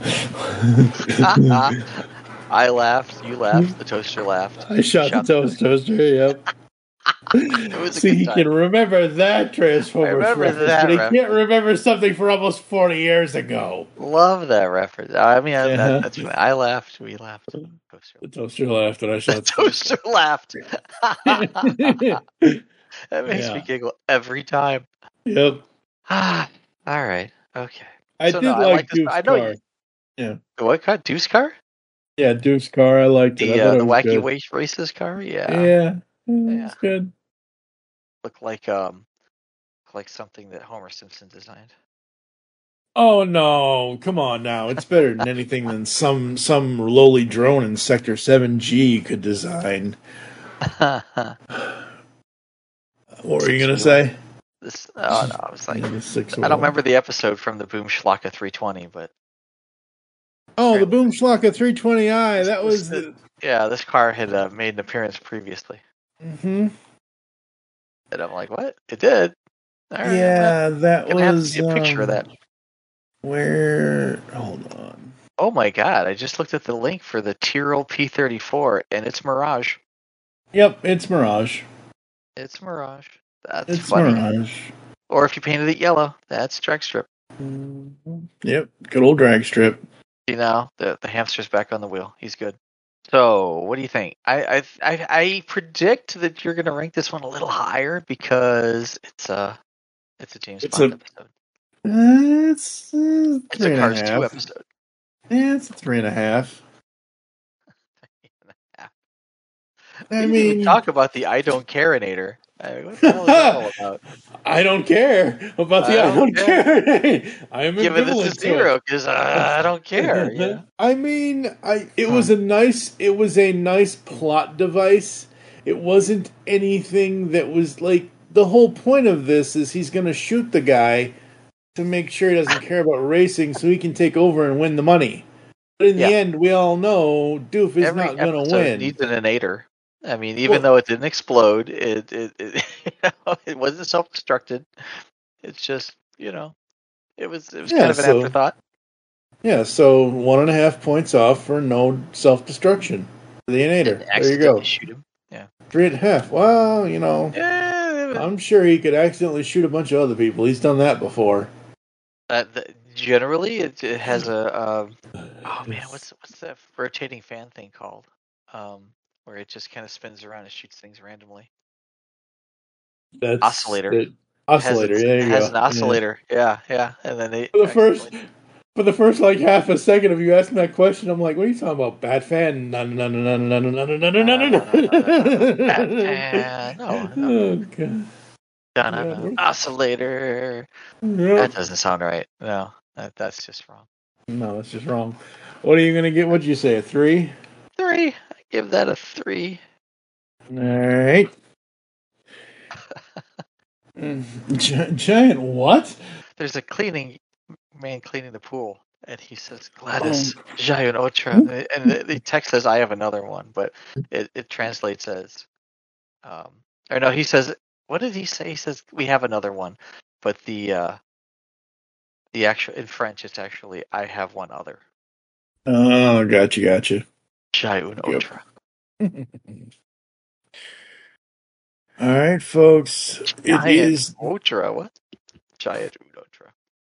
I laughed, you laughed, the toaster laughed. I shot, Shot the toast toaster, yep. It was a See, good he time. can remember that Transformers I remember reference, that but he reference. can't remember something from almost forty years ago. Love that reference. I mean, I, Uh-huh. that, that's fine. I laughed, we laughed. Toaster. The toaster laughed and I The shot the toaster laughed. toaster. That makes Yeah. me giggle every time. Yep. All right. Okay. I So, did no, I like like this. Duke's I know car. you. Yeah. What car? Deuce car? Yeah, Duke's car. I liked it. The I thought uh, it the was wacky good. waste races car? Yeah. Yeah. It Yeah. was good. Look like um, look like something that Homer Simpson designed. Oh no, come on now. It's better than anything than some some lowly drone in Sector seven G could design. What were you gonna say? This. Oh no, I was like, Yeah, the six I don't remember the episode from the Boom Schlocka three twenty, but Oh, the Boom Schlocka three twenty i. This- That was this- the. yeah, this car had uh, made an appearance previously, Mm-hmm. and I'm like, what? It did. All right, Yeah, that I'm gonna have to was. see a picture of um, that. Where? Hold on. Oh my god! I just looked at the link for the Tyrrell P thirty-four, and it's Mirage. Yep, it's Mirage. It's Mirage. That's It's funny. Mirage. Or if you painted it yellow, that's drag strip. Yep, good old drag strip. You know, the the hamster's back on the wheel. He's good. So, what do you think? I I I, I predict that you're gonna rank this one a little higher because it's a it's a James It's Bond a- episode. Uh, it's uh, It's three a and a Cars half. two episode. Yeah, it's a three and a half. We I didn't mean, even talk about the I don't careinator. I mean, what the hell is that all about? I don't care about the I I don't don't care. I am Giving ambivalent this a to zero it. because uh, I don't care. Yeah. I mean, I it was a nice it was a nice plot device. It wasn't anything that was like the whole point of this is he's going to shoot the guy to make sure he doesn't care about racing so he can take over and win the money. But in Yeah. the end, we all know Doof is Every not going to episode win. needs an inator. I mean, even Well- though it didn't explode, it it it, you know, it wasn't self-destructed. It's just, you know, it was it was Yeah, kind of an so- afterthought. Yeah, so one and a half points off for no self destruction. The Inator. And There you go. accidentally shoot him. Three and a half. Well, you know, Yeah, I'm sure he could accidentally shoot a bunch of other people. He's done that before. uh, the, generally it, it has a um, oh man, what's what's that rotating fan thing called? Um, where it just kind of spins around and shoots things randomly. That's Oscillator. it- oscillator. It has, There it you has go. an Yeah. oscillator. Yeah, yeah, and then they For the first, accidentally- for the first like half a second of you asking that question, I'm like, "What are you talking about? Bat fan? No, no, no, no, no, no, no, no, no, no, no, no, Batman. No, no. Oh god. Dun-dun-dun. Oscillator. Yeah. That doesn't sound right. No, that, that's just wrong. No, that's just wrong. What are you gonna get? What'd you say? A three? Three. I give that a three. All right. Gi- giant what? There's a cleaning man cleaning the pool, and he says, Gladys, Giant Ultra. And the, the text says, I have another one, but it, it translates as, um, or no, he says, what did he say? He says, we have another one, but the, uh, the actual, in French, it's actually, I have one other. Oh, gotcha, gotcha. Giant Ultra. All right, folks. It Giant is. Ultra, what? Giant Ultra.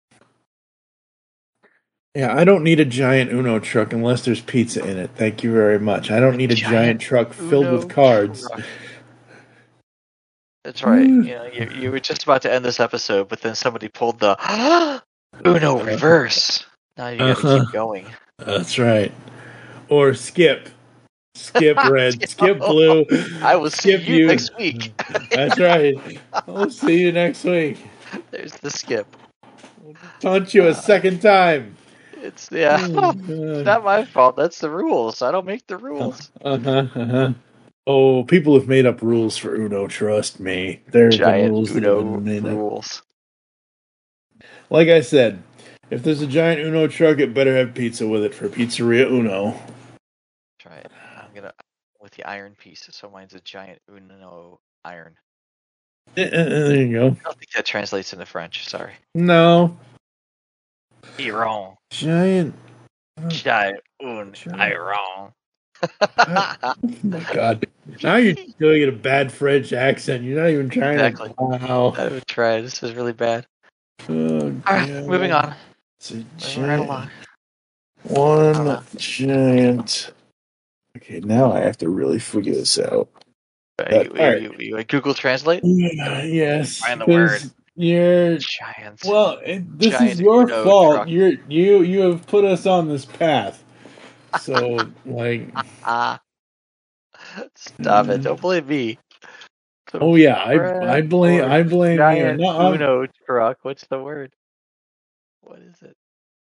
Yeah, I don't need a giant Uno truck unless there's pizza in it. Thank you very much. I don't need a giant, Giant truck filled Uno with cards. truck. That's right. You know, you, you were just about to end this episode, but then somebody pulled the Uno reverse. Now you got to Uh-huh. keep going. That's right. Or skip. Skip red, skip blue. I will see skip you next week. That's right. I'll see you next week. There's the skip. Taunt you a second time. It's yeah. Oh, It's not my fault. That's the rules. I don't make the rules. Uh-huh, uh-huh. Oh, people have made up rules for Uno. Trust me, there's Giant the rules that Uno have been made up. rules. Like I said, if there's a giant Uno truck, it better have pizza with it for Pizzeria Uno. Try it. I'm gonna with the iron piece. So mine's a giant Uno iron. Uh, uh, there you go. I don't think that translates into French. Sorry. No. You're wrong. Giant. Giant Un Giant. iron. Oh my God. Now you're doing it a bad French accent. You're not even trying Exactly. to. Wow. I would try. This is really bad. Oh, All right, God. moving on. It's a Moving right giant. along. One giant. Okay, now I have to really figure this out. Uh, you, all right. you, you, you Google Translate? Yeah, yes. Find the 'cause word. You're Giant. well. It, this Giant is your Uno fault. truck. You're you you have put us on this path. So like, Ah. Stop it! Don't blame me. oh yeah, I I blame I blame you. Giant No, I'm- Uno truck. What's the word? What is it?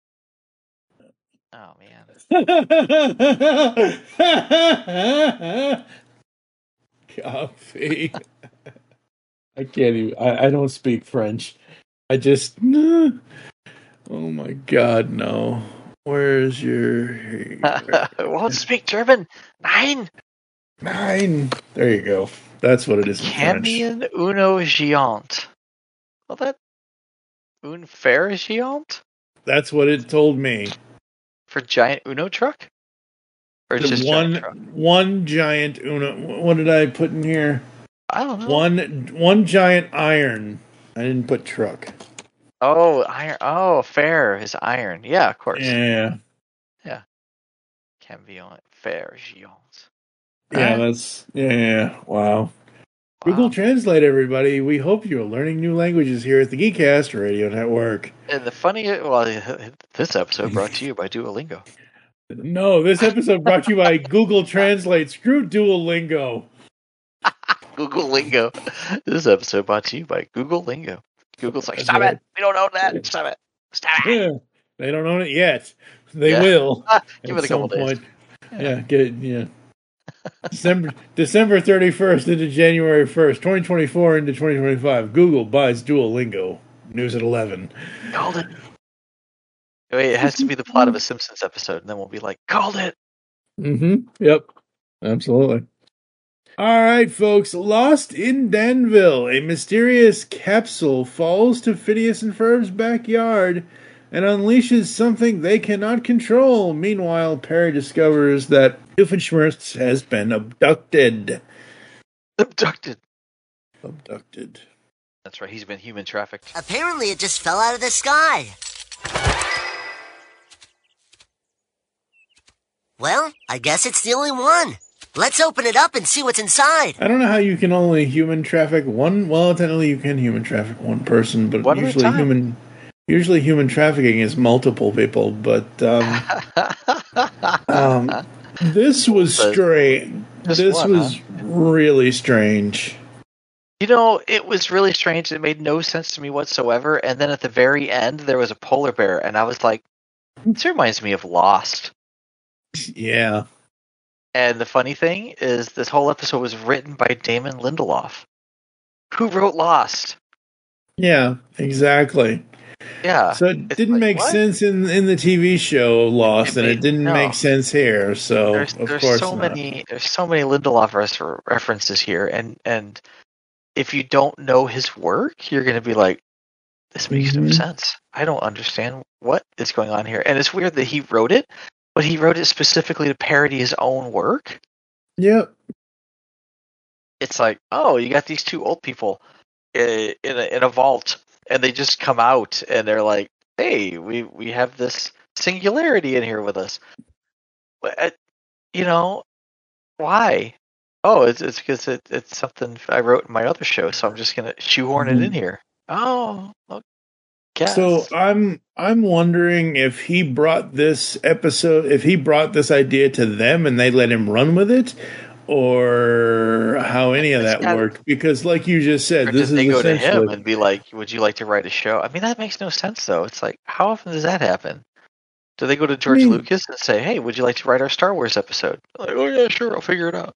Oh man. Coffee. I can't even. I, I don't speak French. I just. Oh my God, no. Where's your. Won't speak German. Nine. Nine. There you go. That's what it is in French. Camion Uno Géant. Well, that. Un fer géant? That's what it told me. For giant Uno truck? Or The just one, giant truck? one giant Uno. What did I put in here? I don't know. One, one giant iron. I didn't put truck. Oh, iron. Oh, fair is iron. Yeah, of course. Yeah. Yeah. Camion fer géant. Yeah, that's yeah, yeah. Wow. Wow. Google Translate, everybody. We hope you're learning new languages here at the Geekcast Radio Network. And the funny, well, this episode brought to you by Duolingo. No, this episode brought to you by Google Translate. Screw Duolingo. Google Lingo. This episode brought to you by Google Lingo. Google's like, That's stop right. it. We don't own that. Stop it. Stop it. Yeah, they don't own it yet. They Yeah. will. Give at it a couple some days. point. Yeah, get it. Yeah. December December thirty-first into January first, twenty twenty-four into twenty twenty-five. Google buys Duolingo. News at eleven. Called it. Wait, it has to be the plot of a Simpsons episode, and then we'll be like, called it. Mm-hmm. Yep. Absolutely. All right, folks. Lost in Danville, a mysterious capsule falls to Phineas and Ferb's backyard and unleashes something they cannot control. Meanwhile, Perry discovers that Doofenshmirtz has been abducted. Abducted. Abducted. That's right, he's been human trafficked. Apparently it just fell out of the sky. Well, I guess it's the only one. Let's open it up and see what's inside. I don't know how you can only human traffic one. Well, technically you can human traffic one person, but One at a usually time. human, usually human trafficking is multiple people. But um, um, this was But strange. just This one, was really strange. You know, it was really strange. It made no sense to me whatsoever. And then at the very end, there was a polar bear, and I was like, this reminds me of Lost. Yeah. And the funny thing is, this whole episode was written by Damon Lindelof, who wrote Lost. Yeah, exactly. Yeah. So it It's didn't like, make what? sense in in the T V show Lost, It and made, it didn't no. make sense here. So There's of there's course so not. many there's so many Lindelof res- references here, and and if you don't know his work, you're gonna be like, this makes Mhm. no sense. I don't understand what is going on here. And it's weird that he wrote it, but he wrote it specifically to parody his own work. Yep. It's like, oh, you got these two old people in a, in a vault, and they just come out, and they're like, hey, we, we have this singularity in here with us. But, you know, why? Oh, it's it's because it, it's something I wrote in my other show, so I'm just going to shoehorn it in here. Oh, okay. So I'm I'm wondering if he brought this episode, if he brought this idea to them and they let him run with it, or how any of that gotta, worked. Because, like you just said, or this did they is go to him essentially. and be like, "Would you like to write a show?" I mean, that makes no sense, though. It's like, how often does that happen? Do they go to George I mean, Lucas and say, "Hey, would you like to write our Star Wars episode?" Like, oh yeah, sure, I'll figure it out.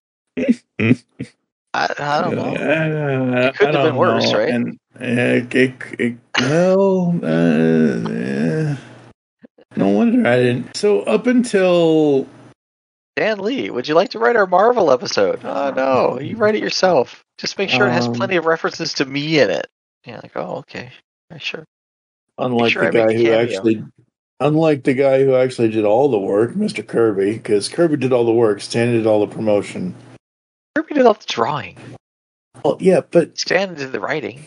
I, I don't know. Uh, It could I have been don't worse, know. right? And uh, it, it, well, uh, eh, no wonder I didn't. So up until Dan Lee, would you like to write our Marvel episode? Oh no, you write it yourself. Just make sure it has um, plenty of references to me in it. Yeah, like, oh okay, yeah, sure. unlike sure the I make guy a who cameo. actually, unlike the guy who actually did all the work, Mister Kirby, because Kirby did all the work, Stan did all the promotion. Kirby did all the drawing. Well, yeah, but Stan did the writing.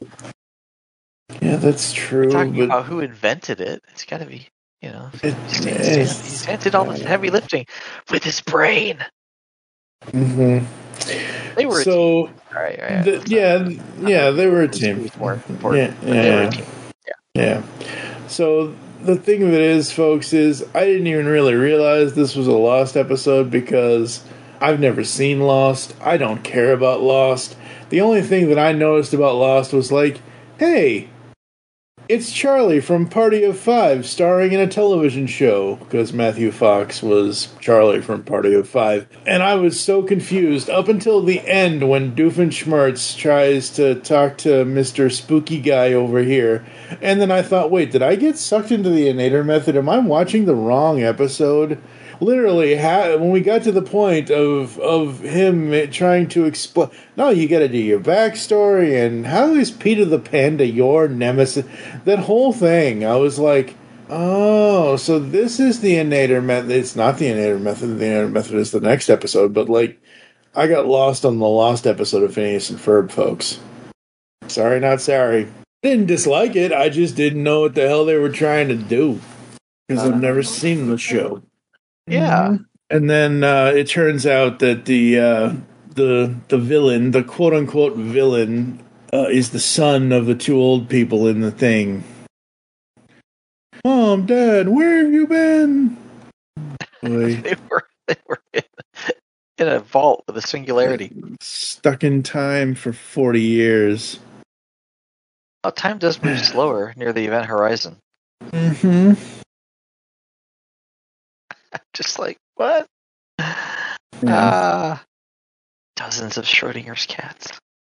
Yeah, that's true. We're talking but about who invented it. It's got to be, you know, it, Stan, Stan, Stan did all the heavy lifting with his brain. Mm-hmm. They were so. a team. All right, all right, The, yeah, yeah, they were a team. More important, yeah, yeah, they were a team. Yeah. yeah. So the thing of it is, folks, is I didn't even really realize this was a Lost episode because I've never seen Lost. I don't care about Lost. The only thing that I noticed about Lost was like, hey, it's Charlie from Party of Five starring in a television show, because Matthew Fox was Charlie from Party of Five. And I was so confused up until the end when Doofenshmirtz tries to talk to Mister Spooky Guy over here. And then I thought, wait, did I get sucked into the Inator method? Am I watching the wrong episode? Literally, ha- when we got to the point of of him trying to explain, no, you got to do your backstory, and how is Peter the Panda your nemesis? That whole thing, I was like, oh, so this is the Inator method. It's not the Inator method. The Inator method is the next episode, but like, I got lost on the Lost episode of Phineas and Ferb, folks. Sorry, not sorry. Didn't dislike it. I just didn't know what the hell they were trying to do because I've never seen the show. Yeah, mm-hmm. And then uh, it turns out that the uh, the the villain, the quote unquote villain, uh, is the son of the two old people in the thing. Mom, Dad, where have you been? they were they were in, in a vault with a singularity, stuck in time for forty years. Oh, time does move slower near the event horizon. Mm-hmm. Just like, what? Ah, yeah. uh, dozens of Schrodinger's cats.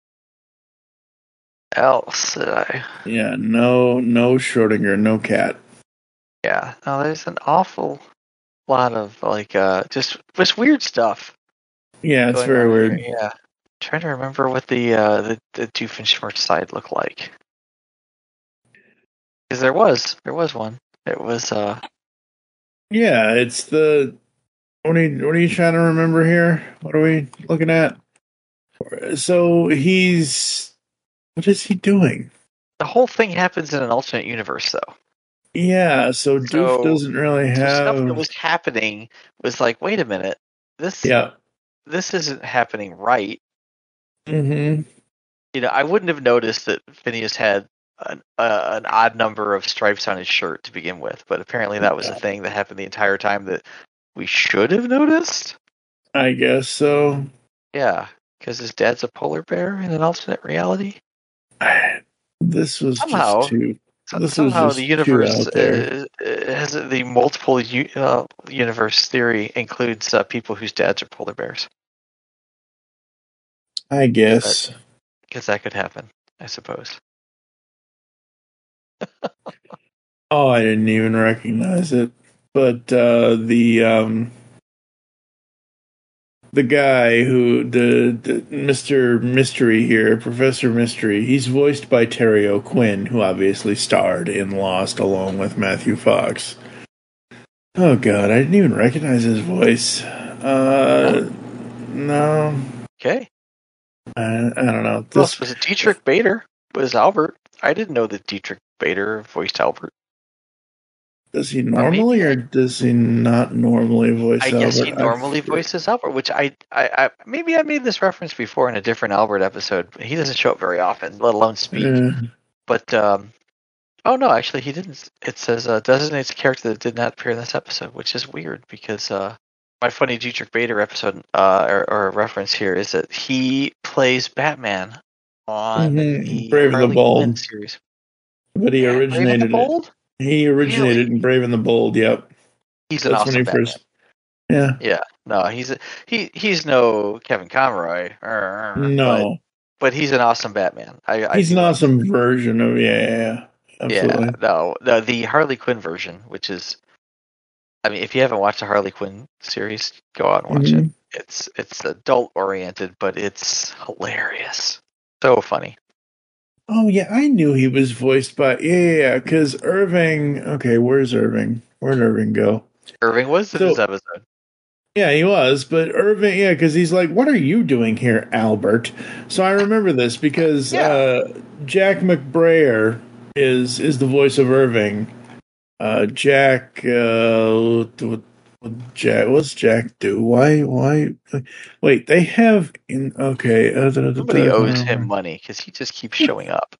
Else did I? Yeah, no, no Schrodinger, no cat. Yeah, no, there's an awful lot of like, uh, just just weird stuff. Yeah, it's very weird. Here. Yeah, I'm trying to remember what the uh, the the Doofenshmirtz side looked like. Because there was, there was one. It was, uh... Yeah, it's the... What are, you, what are you trying to remember here? What are we looking at? So, he's... What is he doing? The whole thing happens in an alternate universe, though. Yeah, so, so Doof doesn't really have... So stuff that was happening was like, wait a minute. This... Yeah. This isn't happening right. Mm-hmm. You know, I wouldn't have noticed that Phineas had An, uh, an odd number of stripes on his shirt to begin with, but apparently that was a thing that happened the entire time that we should have noticed. I guess so. Yeah, because his dad's a polar bear in an alternate reality. This was somehow, just too. This somehow was just the universe too out there. Uh, has the multiple uh, universe theory includes uh, people whose dads are polar bears. I guess because that could happen, I suppose. Oh, I didn't even recognize it. But uh, the um, the guy who the, the Mister Mystery here, Professor Mystery, he's voiced by Terry O'Quinn, who obviously starred in Lost along with Matthew Fox. Oh God, I didn't even recognize his voice. Uh, no. Okay. I, I don't know. Who else was it? Dietrich Bader was Albert. I didn't know that Dietrich Bader voiced Albert. Does he normally, or does he not normally voice I Albert? guess he normally I, voices Albert, which I, I, I, maybe I made this reference before in a different Albert episode. He doesn't show up very often, let alone speak. Uh, But, um, oh no, actually he didn't. It says, uh, designates a character that did not appear in this episode, which is weird because, uh, my funny Dietrich Bader episode, uh, or, or reference here is that he plays Batman on mm-hmm. the Brave and the Bold Quinn series. But he yeah, originated Brave and the Bold? it. He originated really? in Brave and the Bold. Yep, he's an That's awesome when he Batman. first. Yeah, yeah. No, he's a, he. He's no Kevin Conroy. no, but, but he's an awesome Batman. I, I he's an like awesome him. version of yeah, absolutely. Yeah, no, no, the Harley Quinn version, which is, I mean, if you haven't watched the Harley Quinn series, go out and watch mm-hmm. it. It's it's adult oriented, but it's hilarious. So funny. Oh yeah, I knew he was voiced by yeah, yeah, because Irving. Okay, where's Irving? Where'd Irving go? Irving was in So- this episode. Yeah, he was, but Irving, yeah, because he's like, "What are you doing here, Albert?" So I remember this because Yeah. uh, Jack McBrayer is is the voice of Irving. Uh, Jack, uh, what, what, Jack, what's Jack do? Why, why? Wait, they have in okay. Uh, da, da, da, Somebody da, owes da. him money because he just keeps showing up.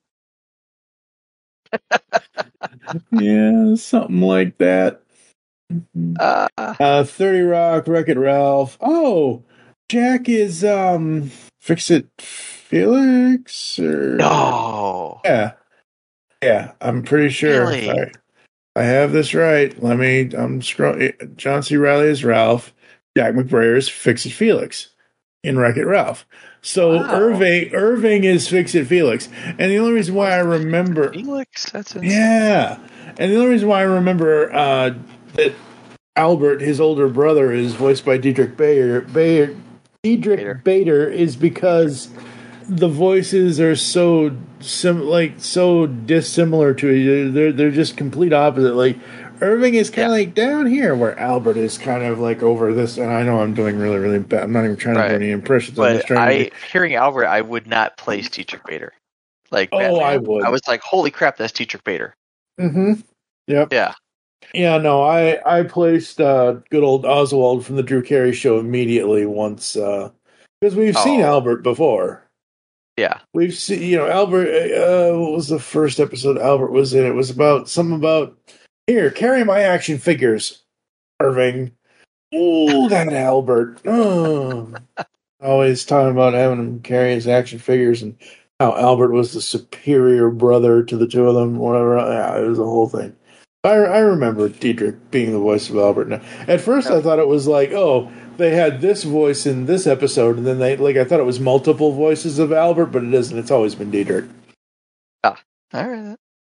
Yeah, something like that. Uh, Uh, thirty Rock, Wreck-It Ralph. Oh, Jack is um, Fix It Felix or no. yeah, yeah. I'm pretty sure. Really? I, I have this right. Let me. I'm scrolling. John C. Reilly is Ralph. Jack McBrayer is Fix It Felix in Wreck-It Ralph. So Wow. Irving, Irving is Fix It Felix, and the only reason why I remember, Felix, that's insane. yeah, and the only reason why I remember uh, that Albert, his older brother, is voiced by Dietrich Bader. Bader Dietrich Bader. Bader is because the voices are so sim like so dissimilar to each other. They're they're just complete opposite. Like Irving is kind of Yeah. like down here, where Albert is kind of like over this. And I know I'm doing really really bad. I'm not even trying to Right. do any impressions. I'm just But trying I, to. hearing Albert, I would not place Dietrich Bader. Like, Oh, Batman. I would. I was like, holy crap, that's Dietrich Bader. Mm-hmm. Yep. Yeah. Yeah, no, I I placed uh, good old Oswald from the Drew Carey Show immediately once because we've seen Oh. Albert before. Yeah. We've seen, you know, Albert. Uh, what was the first episode Albert was in? It was about something about here. Carry my action figures, Irving. Ooh, that Albert. Oh. Always talking about having him carry his action figures and how Albert was the superior brother to the two of them. Whatever. Yeah, it was a whole thing. I, I remember Dietrich being the voice of Albert. Now, at first, I thought it was like, oh, they had this voice in this episode, and then they like I thought it was multiple voices of Albert, but it isn't. It's always been Dietrich. All right.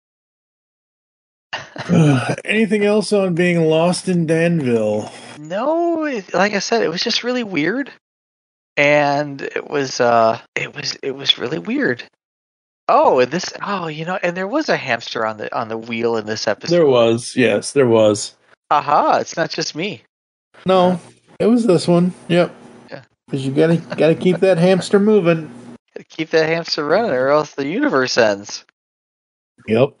Uh, anything else on being lost in Danville? No, it, like I said, it was just really weird, and it was uh, it was it was really weird. Oh, and this oh, you know, and there was a hamster on the on the wheel in this episode. There was, yes, there was. Aha! It's not just me. No, it was this one. Yep. Yeah. Because you gotta gotta keep that hamster moving. Gotta keep that hamster running, or else the universe ends. Yep.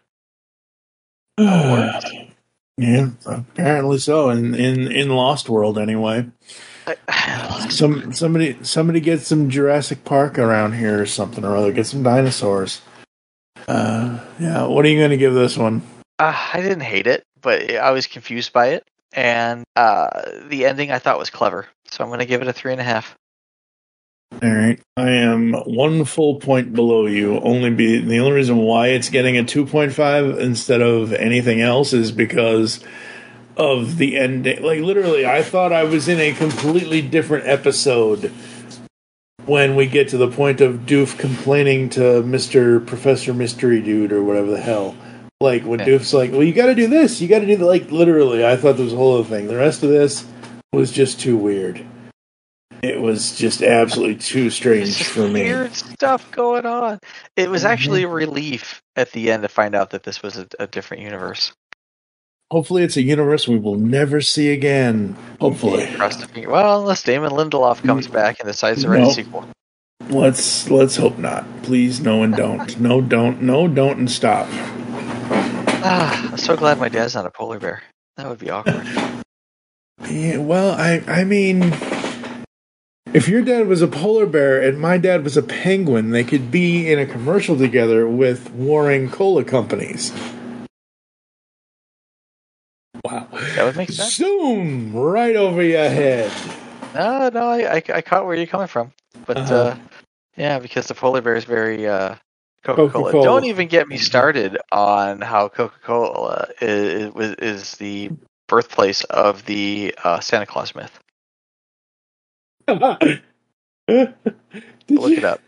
Oh, Yeah, apparently so. In in in Lost World, anyway. I, Some somebody somebody get some Jurassic Park around here or something or other. Get some dinosaurs. Uh, yeah. What are you going to give this one? uh, I didn't hate it, but I was confused by it, and uh, the ending I thought was clever, so I'm going to give it a three and a half. All right, I am one full point below you. Only be the only reason why it's getting a two point five instead of anything else is because of the ending. Like literally, I thought I was in a completely different episode when we get to the point of Doof complaining to Mister Professor Mystery Dude or whatever the hell. Like, when Yeah. Doof's like, well, you got to do this, you got to do the, like, literally, I thought there was a whole other thing. The rest of this was just too weird. It was just absolutely too strange Just for me. weird stuff going on. It was Mhm. actually a relief at the end to find out that this was a, a different universe. Hopefully it's a universe we will never see again. Hopefully. Cross the finger. Well, unless Damon Lindelof comes back and decides to write No. a sequel. Let's let's hope not. Please, no and don't. No, don't. No, don't, and stop. Ah, I'm so glad my dad's not a polar bear. That would be awkward. Yeah, well, I I mean, if your dad was a polar bear and my dad was a penguin, they could be in a commercial together with warring cola companies. Wow. That would make sense. Zoom! Right over your head. No, no, I, I, I caught where you're coming from. But, Uh-huh. uh, yeah, because the polar bear is very uh, Coca-Cola. Coca-Cola. Don't even get me started on how Coca-Cola is, is, is the birthplace of the uh, Santa Claus myth. Did Look you- it up.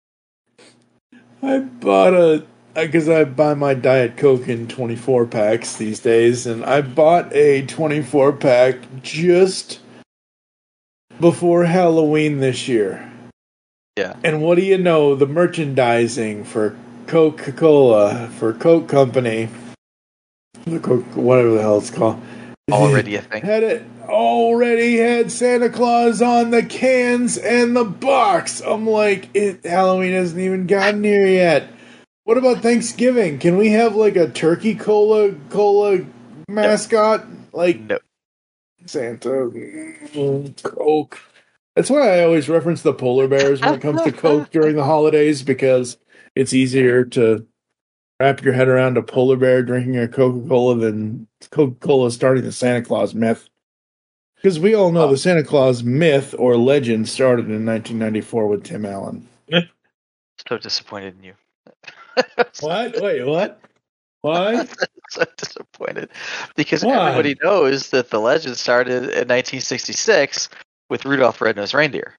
I bought a because I buy my Diet Coke in twenty-four packs these days, and I bought a twenty-four pack just before Halloween this year. Yeah. And what do you know? The merchandising for Coca-Cola, for Coke Company, the Coke, whatever the hell it's called, Already a thing. had it already had Santa Claus on the cans and the box. I'm like, it, Halloween hasn't even gotten here yet. What about Thanksgiving? Can we have like a turkey cola cola mascot? Like No. Santa, mm, Coke. That's why I always reference the polar bears when it comes to Coke during the holidays, because it's easier to wrap your head around a polar bear drinking a Coca-Cola than Coca-Cola starting the Santa Claus myth. Because we all know Oh. the Santa Claus myth or legend started in nineteen ninety-four with Tim Allen. So disappointed in you. What? Wait, what? What? So disappointed. Because Why? everybody knows that the legend started in nineteen sixty-six with Rudolph the Red-Nosed Reindeer.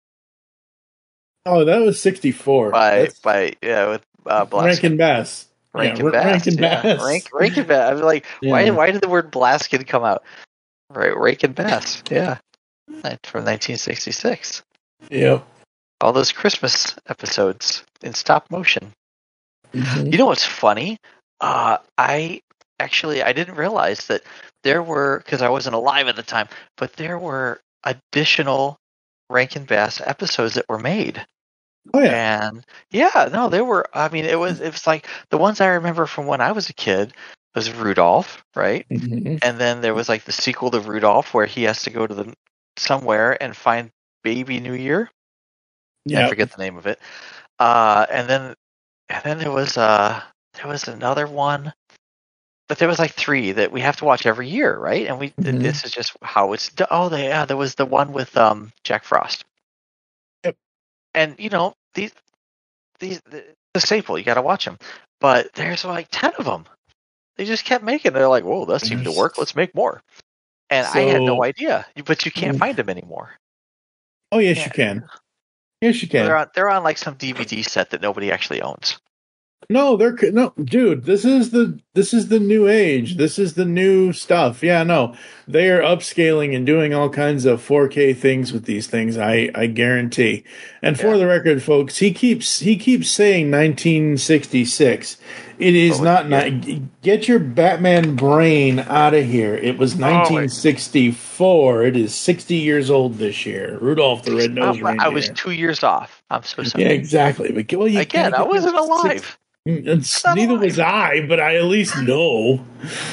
Oh, that was sixty-four. By, That's by yeah, with uh, Blaskin. Rankin Bass. Rankin yeah, Bass. Rankin yeah. Bass. Rank, Rankin Bass. I'm like, why, Yeah. why did the word Blaskin come out? Right, Rankin Bass. Yeah. From nineteen sixty-six. Yep. All those Christmas episodes in stop motion. Mhm. You know what's funny? Uh, I actually I didn't realize that there were, because I wasn't alive at the time, but there were additional Rankin Bass episodes that were made. Oh yeah. And yeah, no, there were. I mean, it was it was like the ones I remember from when I was a kid was Rudolph, right? Mhm. And then there was like the sequel to Rudolph where he has to go to the somewhere and find Baby New Year. I Yeah. forget the name of it. Uh, and then and then there was uh there was another one, but there was like three that we have to watch every year, right? And we Mhm. this is just how it's do- oh they, yeah there was the one with um Jack Frost. Yep. And you know these these the, the staple, you got to watch them, but there's like ten of them. They just kept making. They're like, whoa, that seemed to work. Let's make more. And I had no So- idea, but you can't Mm. find them anymore. Oh yes, Yeah. you can. Yes, you can. They're on they're on like some D V D set that nobody actually owns. No, they're c- no, dude. This is the this is the new age. This is the new stuff. Yeah, no, they are upscaling and doing all kinds of four K things with these things. I I guarantee. And for Yeah. the record, folks, he keeps he keeps saying nineteen sixty-six. It is Oh, not. yeah. Ni- get your Batman brain out of here. It was nineteen sixty-four. It is sixty years old this year. Rudolph the Oh, Red-Nosed I was Reindeer. two years off. I'm so sorry. Yeah, exactly. But well, you Again, gotta I get wasn't your six- alive. It's, Not neither alive. was I, but I at least know.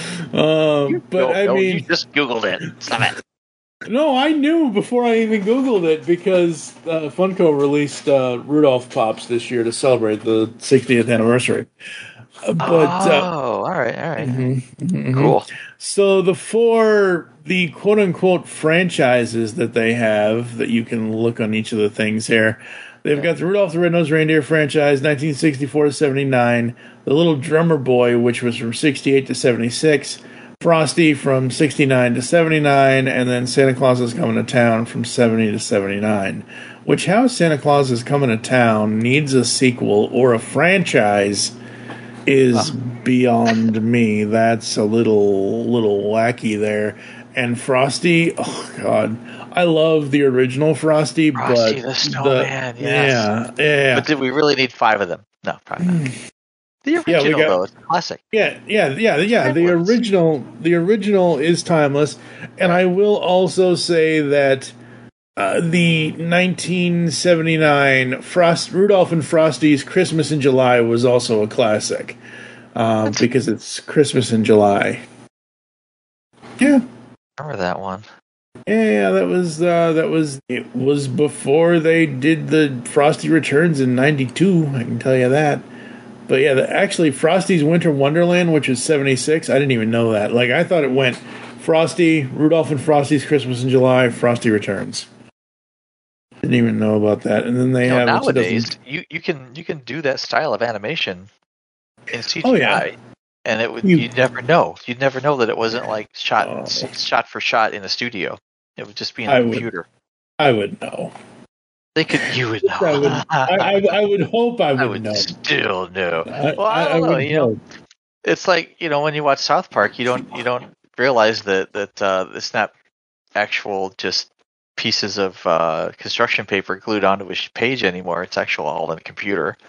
Um, but No, I no, you mean, just Googled it. Stop it. no, I knew before I even Googled it because uh, Funko released uh, Rudolph Pops this year to celebrate the sixtieth anniversary. Uh, but uh, oh, all right, all right. mhm, mhm. Cool. So the four, the quote unquote franchises that they have that you can look on each of the things here. They've got the Rudolph the Red-Nosed Reindeer franchise, nineteen sixty-four to seventy-nine. The Little Drummer Boy, which was from sixty-eight to seventy-six. Frosty from sixty-nine to seventy-nine. And then Santa Claus is Coming to Town from seventy to seventy-nine. Which, how Santa Claus is Coming to Town needs a sequel or a franchise is beyond me. That's a little little wacky there. And Frosty, oh god, I love the original Frosty, Frosty but the Snowman, the, yes. yeah, yeah. But did we really need five of them? No, probably not. The original, Yeah, we got- though, is classic. Yeah, yeah, yeah, yeah. The Timeless. original, the original is timeless, and I will also say that uh, the nineteen seventy-nine Frost Rudolph and Frosty's Christmas in July was also a classic um, because it's Christmas in July. Yeah, Remember that one? yeah, yeah. That was uh, that was it. Was before they did the Frosty Returns in ninety-two. I can tell you that. But yeah, the, actually, Frosty's Winter Wonderland, which is seventy-six, I didn't even know that. Like, I thought it went Frosty, Rudolph and Frosty's Christmas in July, Frosty Returns. Didn't even know about that. And then they You know, have nowadays, you, you can you can do that style of animation in C G I, Oh, yeah. and it would You- you'd never know. You'd never know that it wasn't like shot Oh. s- shot for shot in a studio. It would just be in I a would- computer. I would know. They could. You would know. I would, I, I, I would hope I would, I would know. still know. I, Well, I don't know. would You know, hope. it's like, you know, when you watch South Park, you don't you don't realize that that uh, it's not actual just pieces of uh, construction paper glued onto a sh- page anymore. It's actual all in a computer.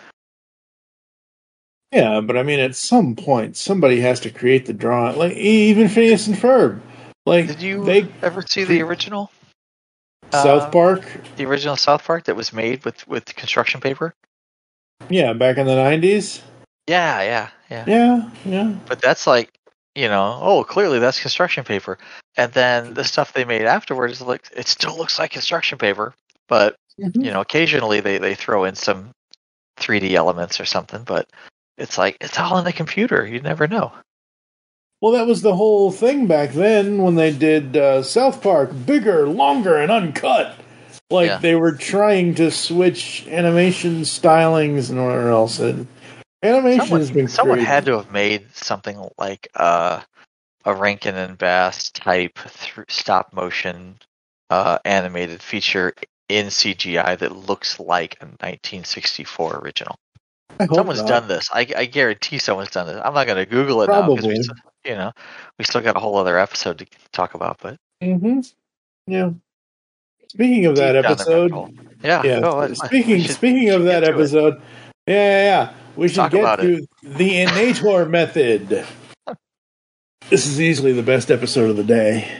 Yeah, but I mean, at some point, somebody has to create the drawing. Like, e- even Phineas and Ferb. Like, Did you they, ever see the original uh, South Park? the original South Park that was made with with construction paper? Yeah, back in the nineties? Yeah, yeah, yeah. Yeah, yeah. But that's like, you know, oh, clearly that's construction paper. And then the stuff they made afterwards, like, it still looks like construction paper, but you know, occasionally they, they throw in some three D elements or something, but it's like, it's all in the computer. You never know. Well, that was the whole thing back then when they did uh, South Park, bigger, longer, and uncut. Like, Yeah. they were trying to switch animation stylings and whatever else. And animation Someone, has been someone crazy. had to have made something like uh, a Rankin and Bass type th- stop motion uh, animated feature in C G I that looks like a nineteen sixty-four original. I hope Someone's not. done this. I, I guarantee someone's done this. I'm not going to Google it now because we, Probably. still- you know, we still got a whole other episode to talk about. But Mm-hmm. Yeah. Speaking of that deep down the rabbit episode, hole. yeah, yeah. go ahead. Speaking We should- speaking of should that get to it. episode, yeah, yeah, yeah. We should Talk get about to the Innator method. This is easily the best episode of the day.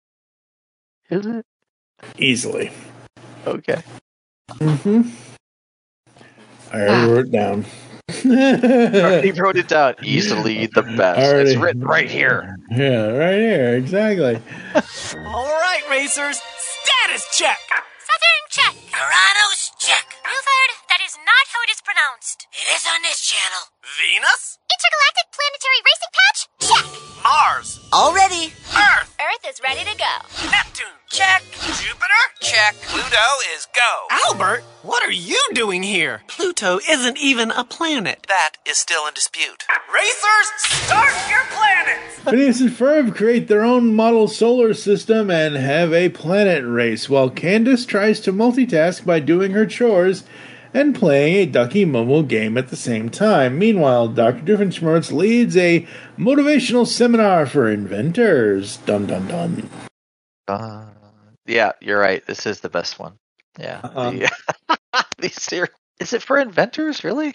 Is it Easily. okay? Mm-hmm. I already wrote it down. He wrote it down. Easily the best. Already. It's written right here. Yeah, right here, exactly. All right, racers, status check. Southern check. Uranus, check. Buford, that is not how it is pronounced. It is on this channel. Venus, Intergalactic planetary racing patch? Check. Mars, Already. Earth, Earth is ready to go. Neptune, check. Jupiter, check. Pluto is go. Albert, what are you doing here? Pluto isn't even a planet. That is still in dispute. Racers, start your planets. Phineas and Ferb create their own model solar system and have a planet race, while Candace tries to multitask by doing her chores and playing a Ducky Momo game at the same time. Meanwhile, Doctor Doofenshmirtz leads a motivational seminar for inventors. Dun dun dun. Uh, yeah, you're right. This is the best one. Yeah. Uh-huh. The, the ser- is it for inventors, really?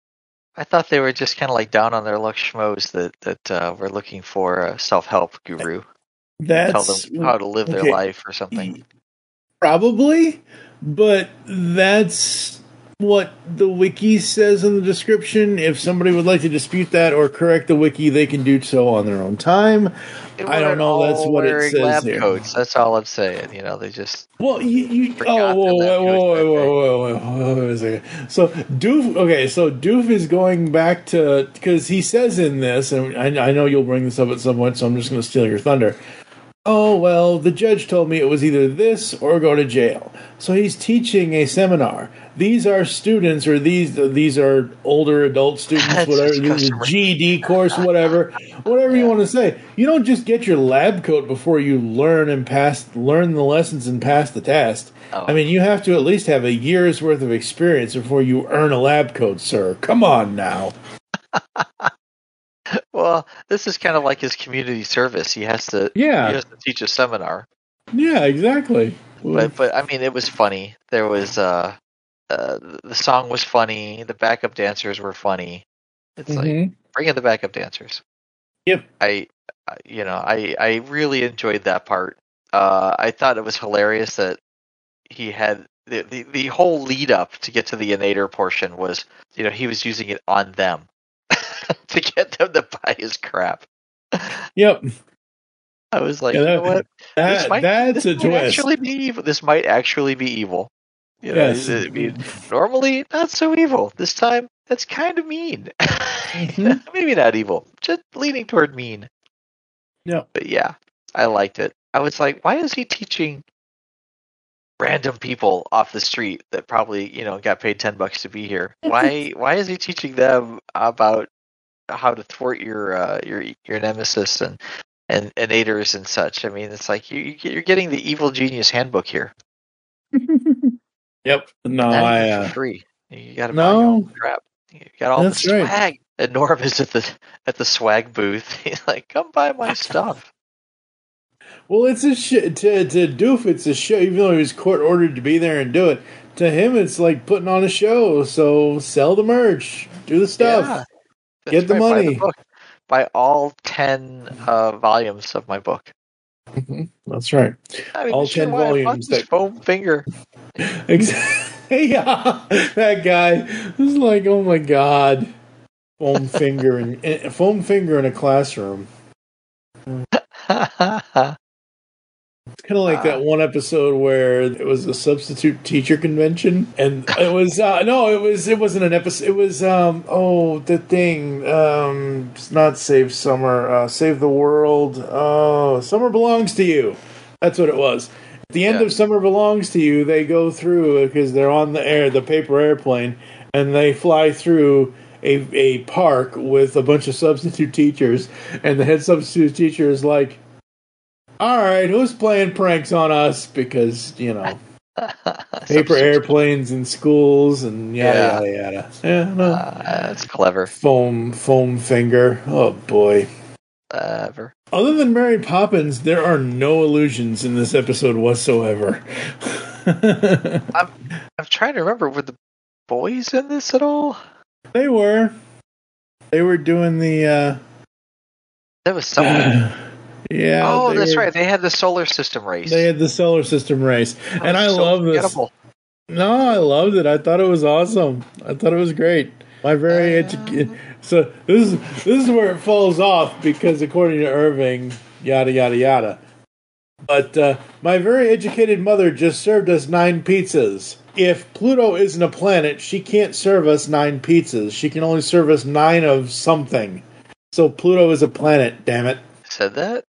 I thought they were just kind of like down on their luck schmoes that, that uh, were looking for a self-help guru. Tell That's them how to live their okay. life or something. Probably, but that's what the wiki says in the description. If somebody would like to dispute that or correct the wiki, they can do so on their own time. They I don't weren't know. That's all what it wearing says lab here. coats. That's all I'm saying. You know, they just Well, you, you Forgot oh, whoa, the whoa, lab whoa, coats whoa, that whoa, whoa, whoa, whoa, wait a second. So Doof, okay, so Doof is going back to because he says in this, and I, I know you'll bring this up at some point, so I'm just going to steal your thunder. Oh well, the judge told me it was either this or go to jail. So he's teaching a seminar. These are students, or these these are older adult students, That's whatever, just this is a customer. G E D course, whatever, whatever you want to say. You don't just get your lab coat before you learn and pass, learn the lessons and pass the test. Oh. I mean, you have to at least have a year's worth of experience before you earn a lab coat, sir. Come on now. Well, this is kind of like his community service. He has to. Yeah. He has to teach a seminar. Yeah, exactly. But but I mean, it was funny. There was uh, uh the song was funny. The backup dancers were funny. It's Mhm. like bring in the backup dancers. Yep. I, I- you know, I I really enjoyed that part. Uh, I thought it was hilarious that he had the, the the whole lead up to get to the Inator portion was, you know, he was using it on them to get them to buy his crap. Yep. I was like, Yeah, you that- know what? that- this might, that's this a might twist. Actually be evil. This might actually be evil. You know, Yes. I mean, normally not so evil. This time, that's kind of mean. Mhm. Maybe not evil, just leaning toward mean. Yep. But yeah, I liked it. I was like, why is he teaching random people off the street that probably, you know, got paid ten bucks to be here? Why why is he teaching them about how to thwart your uh, your your nemesis and and innators and such? I mean, it's like you you- you're getting the evil genius handbook here. Yep. No, Not I. even Uh, for free. You got to no. buy all the crap. You got all That's the right. swag. And Norm is at the at the swag booth. He's like, "Come buy my stuff." well, it's a sh- to to Doof. It's a show. Even though he was court ordered to be there and do it, to him it's like putting on a show. So sell the merch, do the stuff. Yeah, that's Get the right, buy money. book. Buy all ten uh, volumes of my book. Mhm. That's right. I mean, All sure, ten why? I bought volumes this that- foam finger. Exactly. Yeah, that guy was like, "Oh my god, foam finger and eh, foam finger in a classroom." It's kind of like Ah. that one episode where it was a substitute teacher convention, and it was uh, no, it was it wasn't an episode. It was um oh the thing um it's not Save Summer, uh, Save the World. Oh, Summer Belongs to You. That's what it was. At the end Yeah. of Summer Belongs to You, they go through because they're on the air, the paper airplane, and they fly through a a park with a bunch of substitute teachers, and the head substitute teacher is like, all right, who's playing pranks on us? Because, you know, paper Substitute. airplanes in schools and yada, Yeah. yada, yada. Yeah, no. Uh, that's clever. Foam, foam finger. Oh, boy. Ever. Other than Mary Poppins, there are no illusions in this episode whatsoever. I'm I'm trying to remember. Were the boys in this at all? They were. They were doing the, uh... There was someone. yeah. oh, they that's were- right. They had the solar system race. They had the solar system race. That And I was so love this. forgettable. No, I loved it. I thought it was awesome. I thought it was great. My very Uh, educated. So this is this is where it falls off because according to Irving, yada yada yada. But uh, my very educated mother just served us nine pizzas. If Pluto isn't a planet, she can't serve us nine pizzas. She can only serve us nine of something. So Pluto is a planet. Damn it! Said that?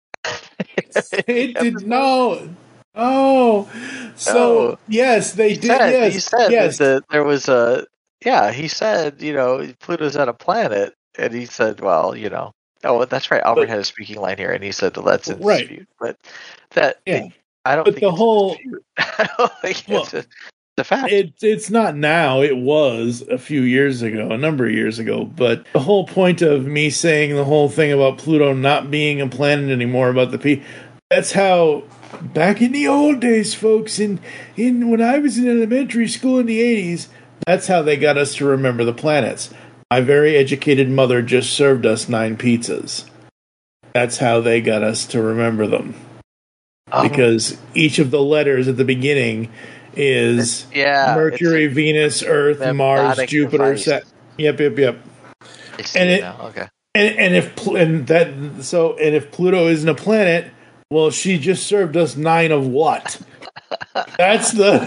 It did no. Oh, so Oh. yes, they He did. said, yes, he said yes. that there was a. Yeah, he said, you know, Pluto's not a planet. And he said, well, you know. Oh, that's right. Albert But- had a speaking line here, and he said, well, that's in Right. dispute. But that. Yeah. I don't But think the it's whole- a dispute. I don't think Well, it's a, the fact. It, it's not now. It was a few years ago, a number of years ago. But the whole point of me saying the whole thing about Pluto not being a planet anymore, about the P, that's how back in the old days, folks, in in when I was in elementary school in the eighties, that's how they got us to remember the planets. My very educated mother just served us nine pizzas. That's how they got us to remember them. Um, Because each of the letters at the beginning is yeah, Mercury, Venus, Earth, a Mars, mnemonic Jupiter, device. Sa- yep, yep, yep. I see and it it- now. Okay. And and if Pl- and that so and if Pluto isn't a planet, well, she just served us nine of what? That's the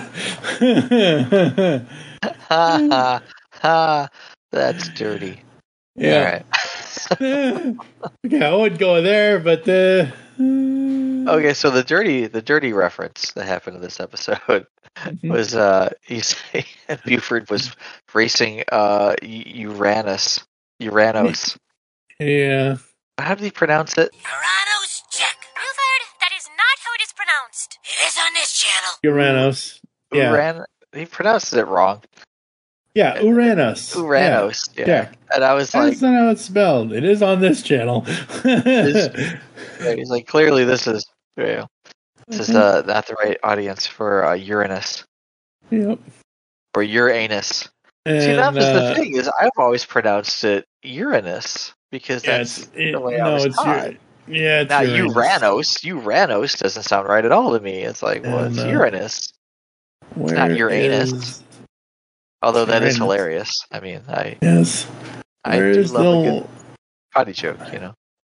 Ha ha ha. That's dirty. yeah. All right. Okay, I would go there, but uh, Okay, so the dirty the dirty reference that happened in this episode was uh he's Buford was racing uh U- Uranus. Uranus. yeah. How did he pronounce it? Uranus, check. Buford, that is not how it is pronounced. It is on this channel. Uranus. Yeah. Uran he pronounces it wrong. Yeah, Uranus. Uranus. Yeah. yeah. And I was That's like, that's not how it's spelled. It is on this channel. this, he's like, clearly this is you know, this is uh, not the right audience for uh, Uranus. Yep. Or Uranus. And, See, that was uh, the thing is I've always pronounced it Uranus because yeah, that's it, the way no, I was it's taught. your, yeah, it's now Uranus. Uranus, Uranus doesn't sound right at all to me. It's like, well, And, it's uh, Uranus. Where It's not Uranus. is- Although that Uranus. is hilarious. I mean, I Yes. I Where do is love the a good potty joke, you know.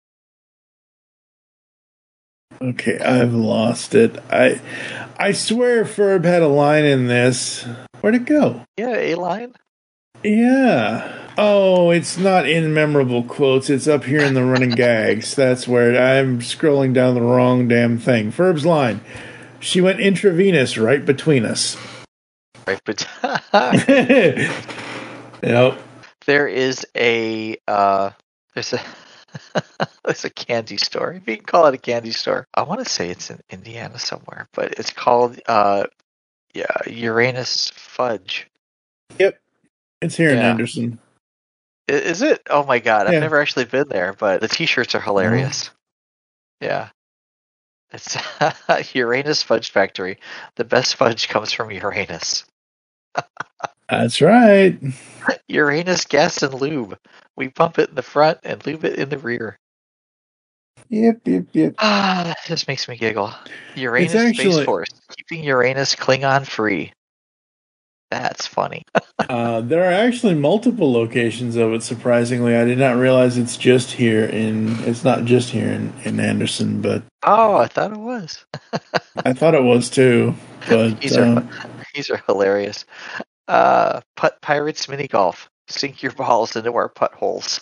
Okay, I've lost it. I I swear Ferb had a line in this. Where'd it go? Yeah, a line. Yeah. Oh, it's not in memorable quotes. It's up here in the running gags. That's where I'm scrolling down the wrong damn thing. Ferb's line. She went intravenous right between us. Right, but Yep. there is a uh, there's a there's a candy store. If you can call it a candy store, I want to say it's in Indiana somewhere, but it's called uh, yeah, Uranus Fudge. Yep. It's here in Yeah. Anderson. I- Is it? Oh my god, I've Yeah. never actually been there, but the T-shirts are hilarious. Yeah, it's Uranus Fudge Factory. The best fudge comes from Uranus. That's right. Uranus Gas and Lube. We pump it in the front and lube it in the rear. Yep, yep, yep. Ah, this makes me giggle. Uranus actually- Space Force, keeping Uranus Klingon free. That's funny. Uh, there are actually multiple locations of it, surprisingly. I did not realize it's just here in, it's not just here in, in Anderson, but Oh, I thought it was. I thought it was too. But, These are um, these are hilarious. Uh, Putt Pirates Mini Golf. Sink your balls into our putt holes.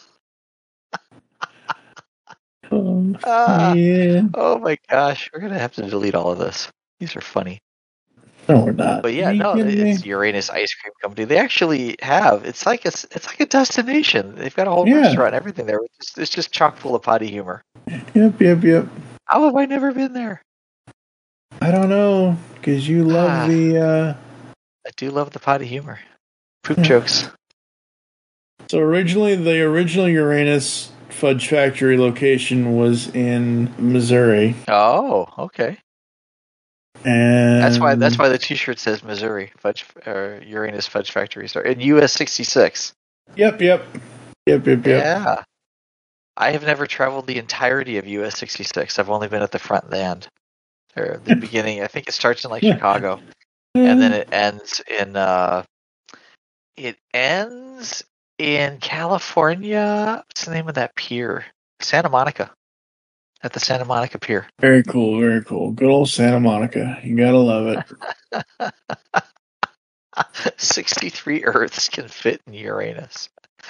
um, Ah, yeah. oh my gosh, we're gonna have to delete all of this. These are funny. No, we're not. But yeah, Are you no, kidding me? it's Uranus Ice Cream Company. They actually have. It's like a, it's like a destination. They've got a whole Yeah. restaurant, and everything there. It's just, it's just chock full of potty humor. Yep, yep, yep. How have I never been there? I don't know, because you love Ah. the, uh, I do love the potty humor. Poop Yeah. jokes. so originally, the original Uranus Fudge Factory location was in Missouri. Oh, okay. And That's why. That's why the T-shirt says Missouri Fudge or Uranus Fudge Factory Store in U S sixty-six. Yep, yep. Yep, yep, yep. Yeah. I have never traveled the entirety of U S sixty-six. I've only been at the front and the end, or the beginning. I think it starts in like Yeah. Chicago, and then it ends in. Uh, it ends in California. What's the name of that pier? Santa Monica. At the Santa Monica Pier. Very cool, very cool. Good old Santa Monica. You gotta love it. sixty-three Earths can fit in Uranus.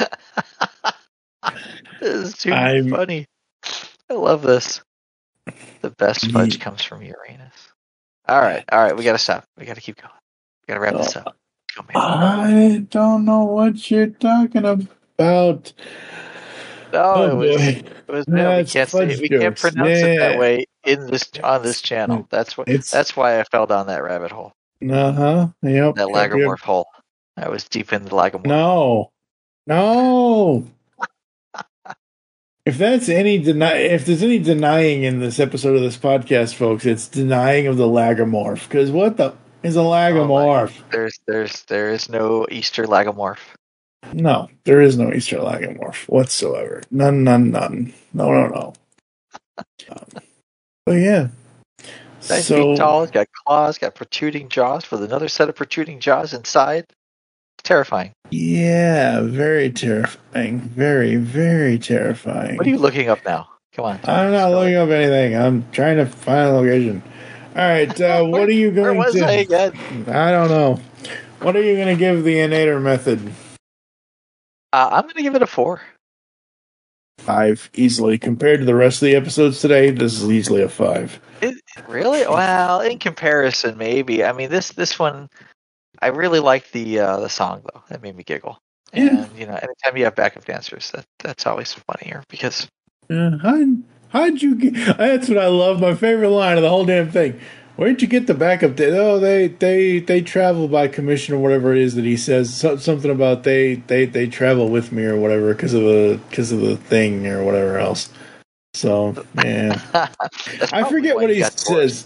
This is too I'm- funny. I love this. The best Ye- fudge comes from Uranus. All right, all right. We gotta stop. We gotta keep going. We gotta wrap this up. Come here. I don't know what you're talking about. No, it Oh, was. boy. It was. No, we That's can't say. fudge We can't jokes. pronounce it that Yeah. way in this on this channel. That's what. It's- That's why I fell down that rabbit hole. Uh huh. Yep. That yep, yep. Lagomorph hole. I was deep in the Lagomorph. No. No. If that's any deny, if there's any denying in this episode of this podcast, folks, it's denying of the Lagomorph. Because what the is a Lagomorph? There's there's there is no Easter Lagomorph. No, there is no Easter Lagomorph whatsoever. None, none, none. No, no, no. um, but yeah. Nine so feet tall. It's got claws. Got protruding jaws with another set of protruding jaws inside. Terrifying. yeah, very terrifying. Very, very terrifying. What are you looking up now? Come on. I'm not looking up anything. I'm trying to find a location. All right. Uh, what are you Where going was to? I again? I don't know. What are you going to give the Innator method? Uh, I'm going to give it a four. Five, easily. Compared to the rest of the episodes today, this is easily a five. It, really? Well, in comparison, maybe. I mean, this this one, I really liked the uh, the song though. That made me giggle. Yeah. And you know, anytime you have backup dancers, that that's always funnier because Uh, how, how'd you get? That's what I love. My favorite line of the whole damn thing. Where'd you get the backup? Da- oh, they they they travel by commission or whatever it is that he says. So, something about they they they travel with me or whatever because of the because of the thing or whatever else. So yeah, I forget what he says.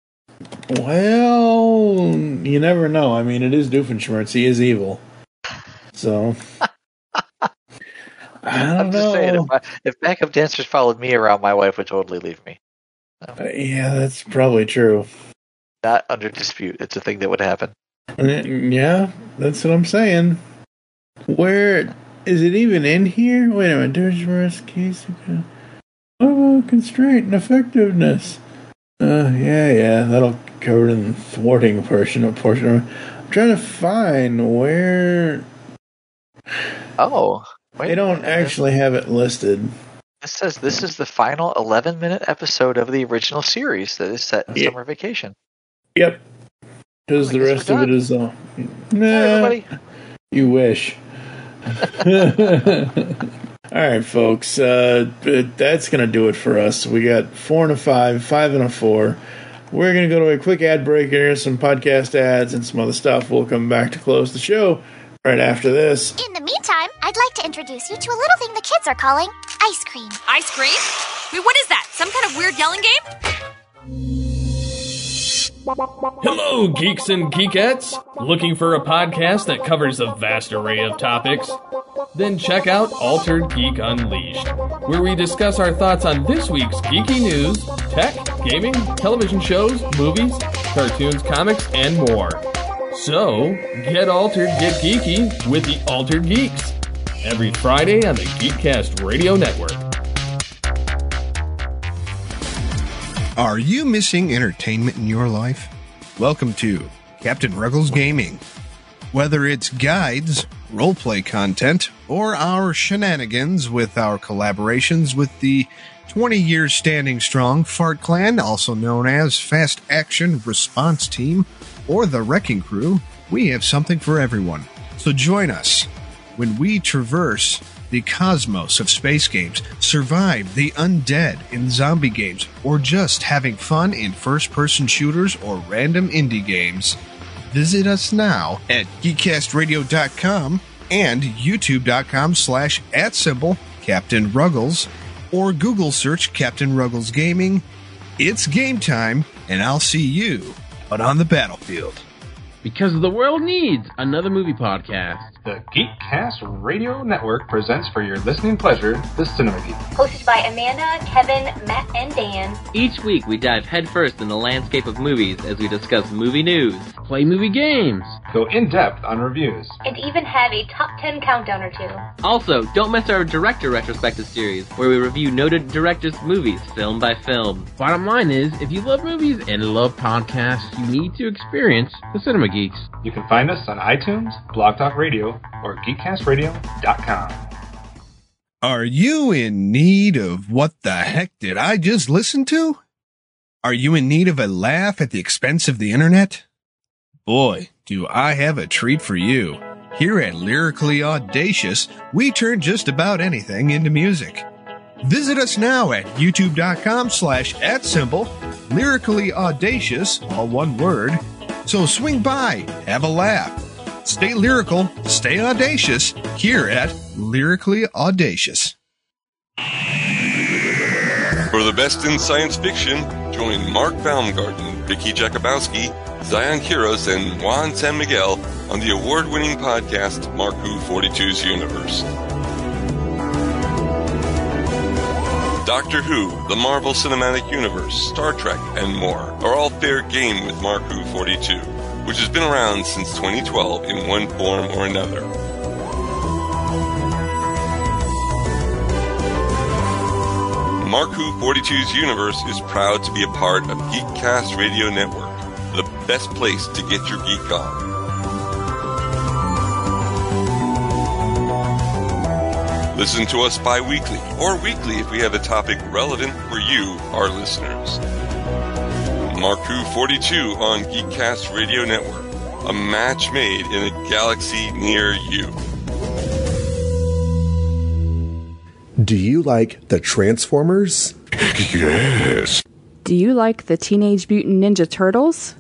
Well, you never know. I mean, it is Doofenshmirtz. He is evil. So I don't I'm just know. saying, if, I, if backup dancers followed me around, my wife would totally leave me. So, Uh, yeah, that's probably true. not under dispute. It's a thing that would happen. Uh, Yeah, that's what I'm saying. Where is it even in here? Wait a minute. Doofenshmirtz case. What about constraint and effectiveness? Uh, yeah, yeah, that'll cover it in the thwarting portion of portion. Of, I'm trying to find where Oh, wait they a don't minute. actually have it listed. This says this is the final eleven-minute episode of the original series that is set in Yeah. summer vacation. Yep, because I the guess rest we're of it done. is all. Hey, Nah, everybody. you wish. All right, folks. Uh, but that's going to do it for us. We got four and a five, five and a four. We're going to go to a quick ad break here, some podcast ads, and some other stuff. We'll come back to close the show right after this. In the meantime, I'd like to introduce you to a little thing the kids are calling ice cream. Ice cream? Wait, what is that? Some kind of weird yelling game? Hello, geeks and geekettes! Looking for a podcast that covers a vast array of topics? Then check out Altered Geek Unleashed, where we discuss our thoughts on this week's geeky news, tech, gaming, television shows, movies, cartoons, comics, and more. So, get altered, get geeky with the Altered Geeks, every Friday on the Geekcast Radio Network. Are you missing entertainment in your life? Welcome to Captain Ruggles Gaming. Whether it's guides, roleplay content, or our shenanigans with our collaborations with the twenty years standing strong Fart Clan, also known as Fast Action Response Team, or the Wrecking Crew, we have something for everyone. So join us when we traverse the cosmos of space games, survive the undead in zombie games, or just having fun in first-person shooters or random indie games. Visit us now at geekcast radio dot com and youtube.com slash at symbol Captain Ruggles, or Google search Captain Ruggles Gaming. It's game time, and I'll see you out on the battlefield. Because the world needs another movie podcast. The Geekcast Radio Network presents for your listening pleasure the Cinema Geek. Hosted by Amanda, Kevin, Matt, and Dan. Each week we dive headfirst in the landscape of movies as we discuss movie news, play movie games, go in-depth on reviews, and even have a top ten countdown or two. Also, don't miss our director retrospective series, where we review noted directors' movies film by film. Bottom line is, if you love movies and love podcasts, you need to experience the Cinema Geeks. You can find us on iTunes, Blog Talk Radio, or geekcast radio dot com. Are you in need of what the heck did I just listen to? Are you in need of a laugh at the expense of the internet? Boy, do I have a treat for you. Here at Lyrically Audacious, we turn just about anything into music. Visit us now at youtube.com slash at symbol Lyrically Audacious, all one word. So swing by, have a laugh. Stay lyrical, stay audacious, here at Lyrically Audacious. For the best in science fiction, join Mark Baumgarten, Vicky Jakubowski, Zion Kiros, and Juan San Miguel on the award-winning podcast Marku forty-two's Universe. Doctor Who, the Marvel Cinematic Universe, Star Trek, and more are all fair game with Marku forty-two, which has been around since twenty twelve in one form or another. Marku forty-two's Universe is proud to be a part of Geekcast Radio Network, the best place to get your geek on. Listen to us bi-weekly or weekly if we have a topic relevant for you, our listeners. Marku forty-two on Geekcast Radio Network, a match made in a galaxy near you. Do you like the Transformers? Yes. Do you like the Teenage Mutant Ninja Turtles?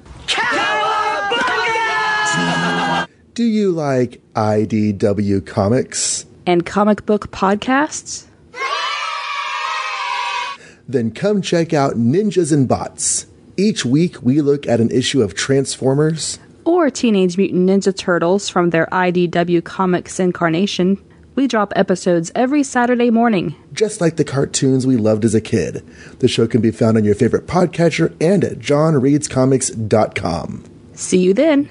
Do you like I D W Comics? And comic book podcasts? Then come check out Ninjas and Bots. Each week we look at an issue of Transformers or Teenage Mutant Ninja Turtles from their I D W Comics incarnation. We drop episodes every Saturday morning. Just like the cartoons we loved as a kid. The show can be found on your favorite podcatcher and at john reads comics dot com. See you then.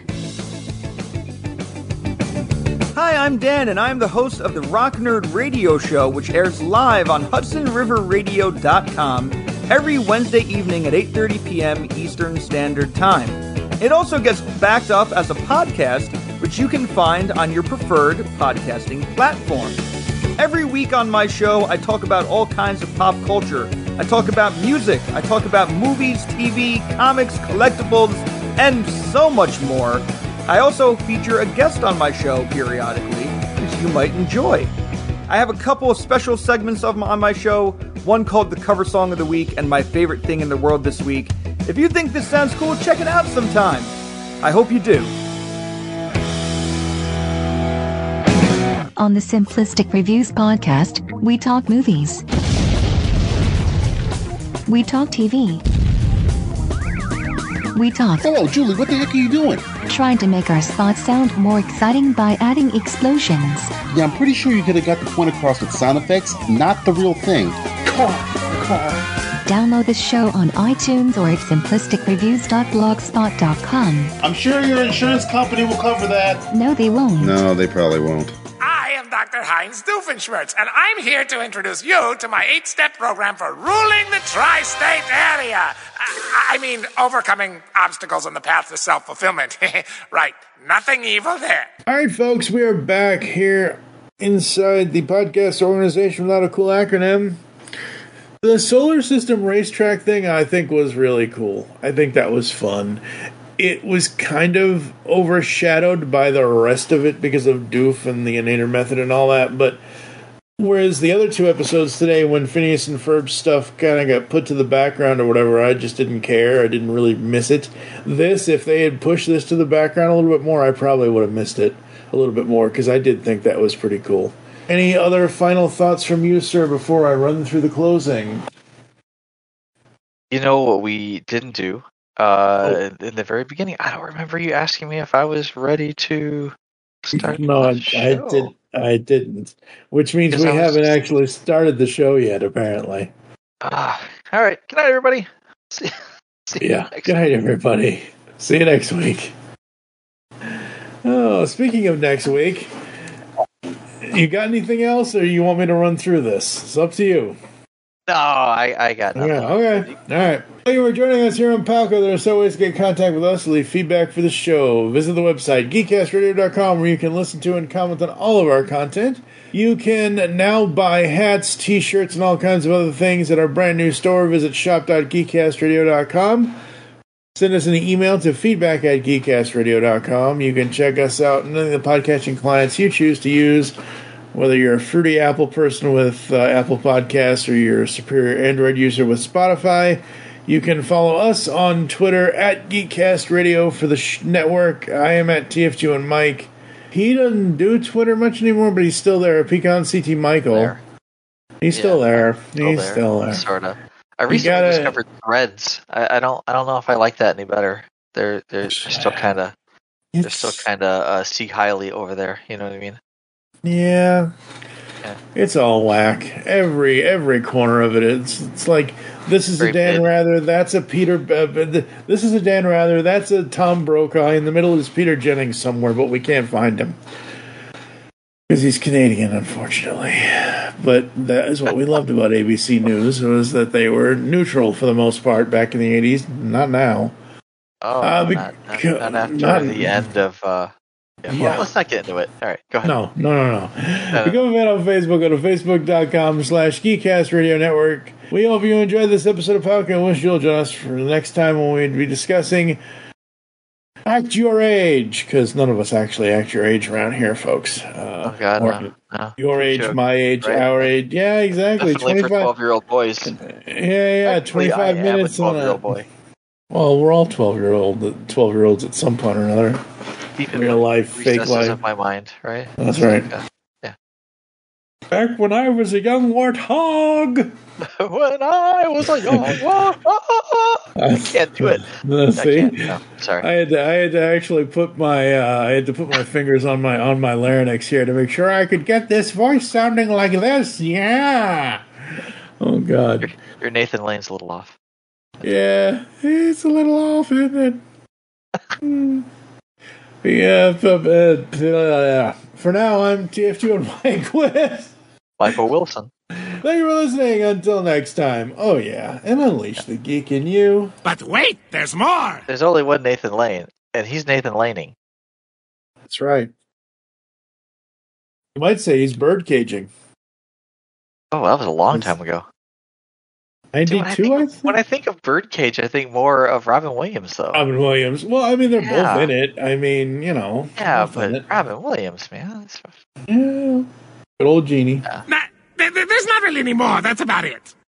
Hi, I'm Dan, and I'm the host of the Rock Nerd Radio Show, which airs live on hudson river radio dot com every Wednesday evening at eight thirty p.m. Eastern Standard Time. It also gets backed up as a podcast, which you can find on your preferred podcasting platform. Every week on my show, I talk about all kinds of pop culture. I talk about music, I talk about movies, T V, comics, collectibles, and so much more. I also feature a guest on my show periodically, which you might enjoy. I have a couple of special segments of my, on my show, one called The Cover Song of the Week and My Favorite Thing in the World This Week. If you think this sounds cool, check it out sometime. I hope you do. On the Simplistic Reviews podcast, we talk movies. We talk T V. We talk. Hello, Julie, what the heck are you doing? Trying to make our spots sound more exciting by adding explosions. Yeah, I'm pretty sure you could have got the point across with sound effects, not the real thing. Car, car. Download the show on iTunes or at simplistic reviews dot blogspot dot com. I'm sure your insurance company will cover that. No, they won't. No, they probably won't. I am Doctor Heinz Doofenshmirtz, and I'm here to introduce you to my eight-step program for ruling the tri-state area. I, I mean, overcoming obstacles on the path to self-fulfillment. Right, nothing evil there. All right, folks, we are back here inside the podcast organization without a cool acronym. The solar system racetrack thing, I think, was really cool. I think that was fun. It was kind of overshadowed by the rest of it because of Doof and the Innator method and all that, but whereas the other two episodes today, when Phineas and Ferb's stuff kind of got put to the background or whatever, I just didn't care. I didn't really miss it. This, if they had pushed this to the background a little bit more, I probably would have missed it a little bit more, because I did think that was pretty cool. Any other final thoughts from you, sir, before I run through the closing? You know what we didn't do? Uh, oh. In the very beginning, I don't remember you asking me if I was ready to start. No, I, the I did. I didn't. Which means we haven't just... actually started the show yet. Apparently. Uh, all right. Good night, everybody. See, see yeah. You next Good night, everybody. See you next week. Oh, speaking of next week, you got anything else, or you want me to run through this? It's up to you. No, I, I got nothing. Okay, okay. All right. Thank you for joining us here on Palco. There are so ways to get in contact with us, leave feedback for the show. Visit the website, geek cast radio dot com, where you can listen to and comment on all of our content. You can now buy hats, t-shirts, and all kinds of other things at our brand new store. Visit shop dot geek cast radio dot com. Send us an email to feedback at geek cast radio dot com. You can check us out on any of the podcasting clients you choose to use, whether you're a fruity Apple person with uh, Apple Podcasts or you're a superior Android user with Spotify. You can follow us on Twitter at Geekcast Radio for the sh- network. I am at T F two and Mike. He doesn't do Twitter much anymore, but he's still there. Pecan C T Michael. There. He's yeah, still there. Still he's there. still there. Sort of. I recently gotta, discovered Threads. I, I don't. I don't know if I like that any better. They're they're still kind of. They're still kind of uh, see highly over there. You know what I mean? Yeah. yeah. It's all whack. Every every corner of it. It's it's like this is Very a Dan big. Rather. That's a Peter. Uh, this is a Dan Rather. That's a Tom Brokaw. In the middle is Peter Jennings somewhere, but we can't find him because he's Canadian, unfortunately. But that is what we loved about A B C News, was that they were neutral for the most part back in the eighties. Not now. Oh, uh, not, not, not after not, the end of. Uh, yeah, well, yeah. Let's not get into it. All right, go ahead. No, no, no, no. no. Become a fan on Facebook. Go to facebook dot com slash Geekcast Radio Network. We hope you enjoyed this episode of Palco and wish you'll join us for the next time when we'd be discussing Act your age, because none of us actually act your age around here, folks. Uh, oh, God, or, no. no. Your age, Joke, my age, right? our age. Yeah, exactly. Definitely for twelve-year-old boys. Yeah, yeah, Actually, twenty-five I minutes am a on a... twelve-year-old boy. Well, we're all twelve-year-old, twelve-year-olds at some point or another. Deep in real life, fake recesses life. of my mind, right? That's right. Like, uh, yeah. Back when I was a young warthog. When I was a young warthog. I can't do it. Uh, see, I can't. No, sorry. I had to, I had to actually put my uh, I had to put my fingers on my on my larynx here to make sure I could get this voice sounding like this. Yeah. Oh God. Your, your Nathan Lane's a little off. Yeah, it's a little off, isn't it? mm. Yeah, but, uh, uh, for now, I'm T F two and Mike with Michael Wilson. Thank you for listening. Until next time. Oh, yeah. And unleash the geek in you. But wait, there's more. There's only one Nathan Lane, and he's Nathan Laning. That's right. You might say he's bird caging. Oh, that was a long time ago. ninety-two, Dude, when, I I think, think? when I think of Birdcage, I think more of Robin Williams, though. Robin Williams. Well, I mean, they're Yeah. both in it. I mean, you know. Yeah, both in but it. Robin Williams, man. That's... Yeah. Good old Genie. Yeah. Nah, th- th- there's not really any more. That's about it.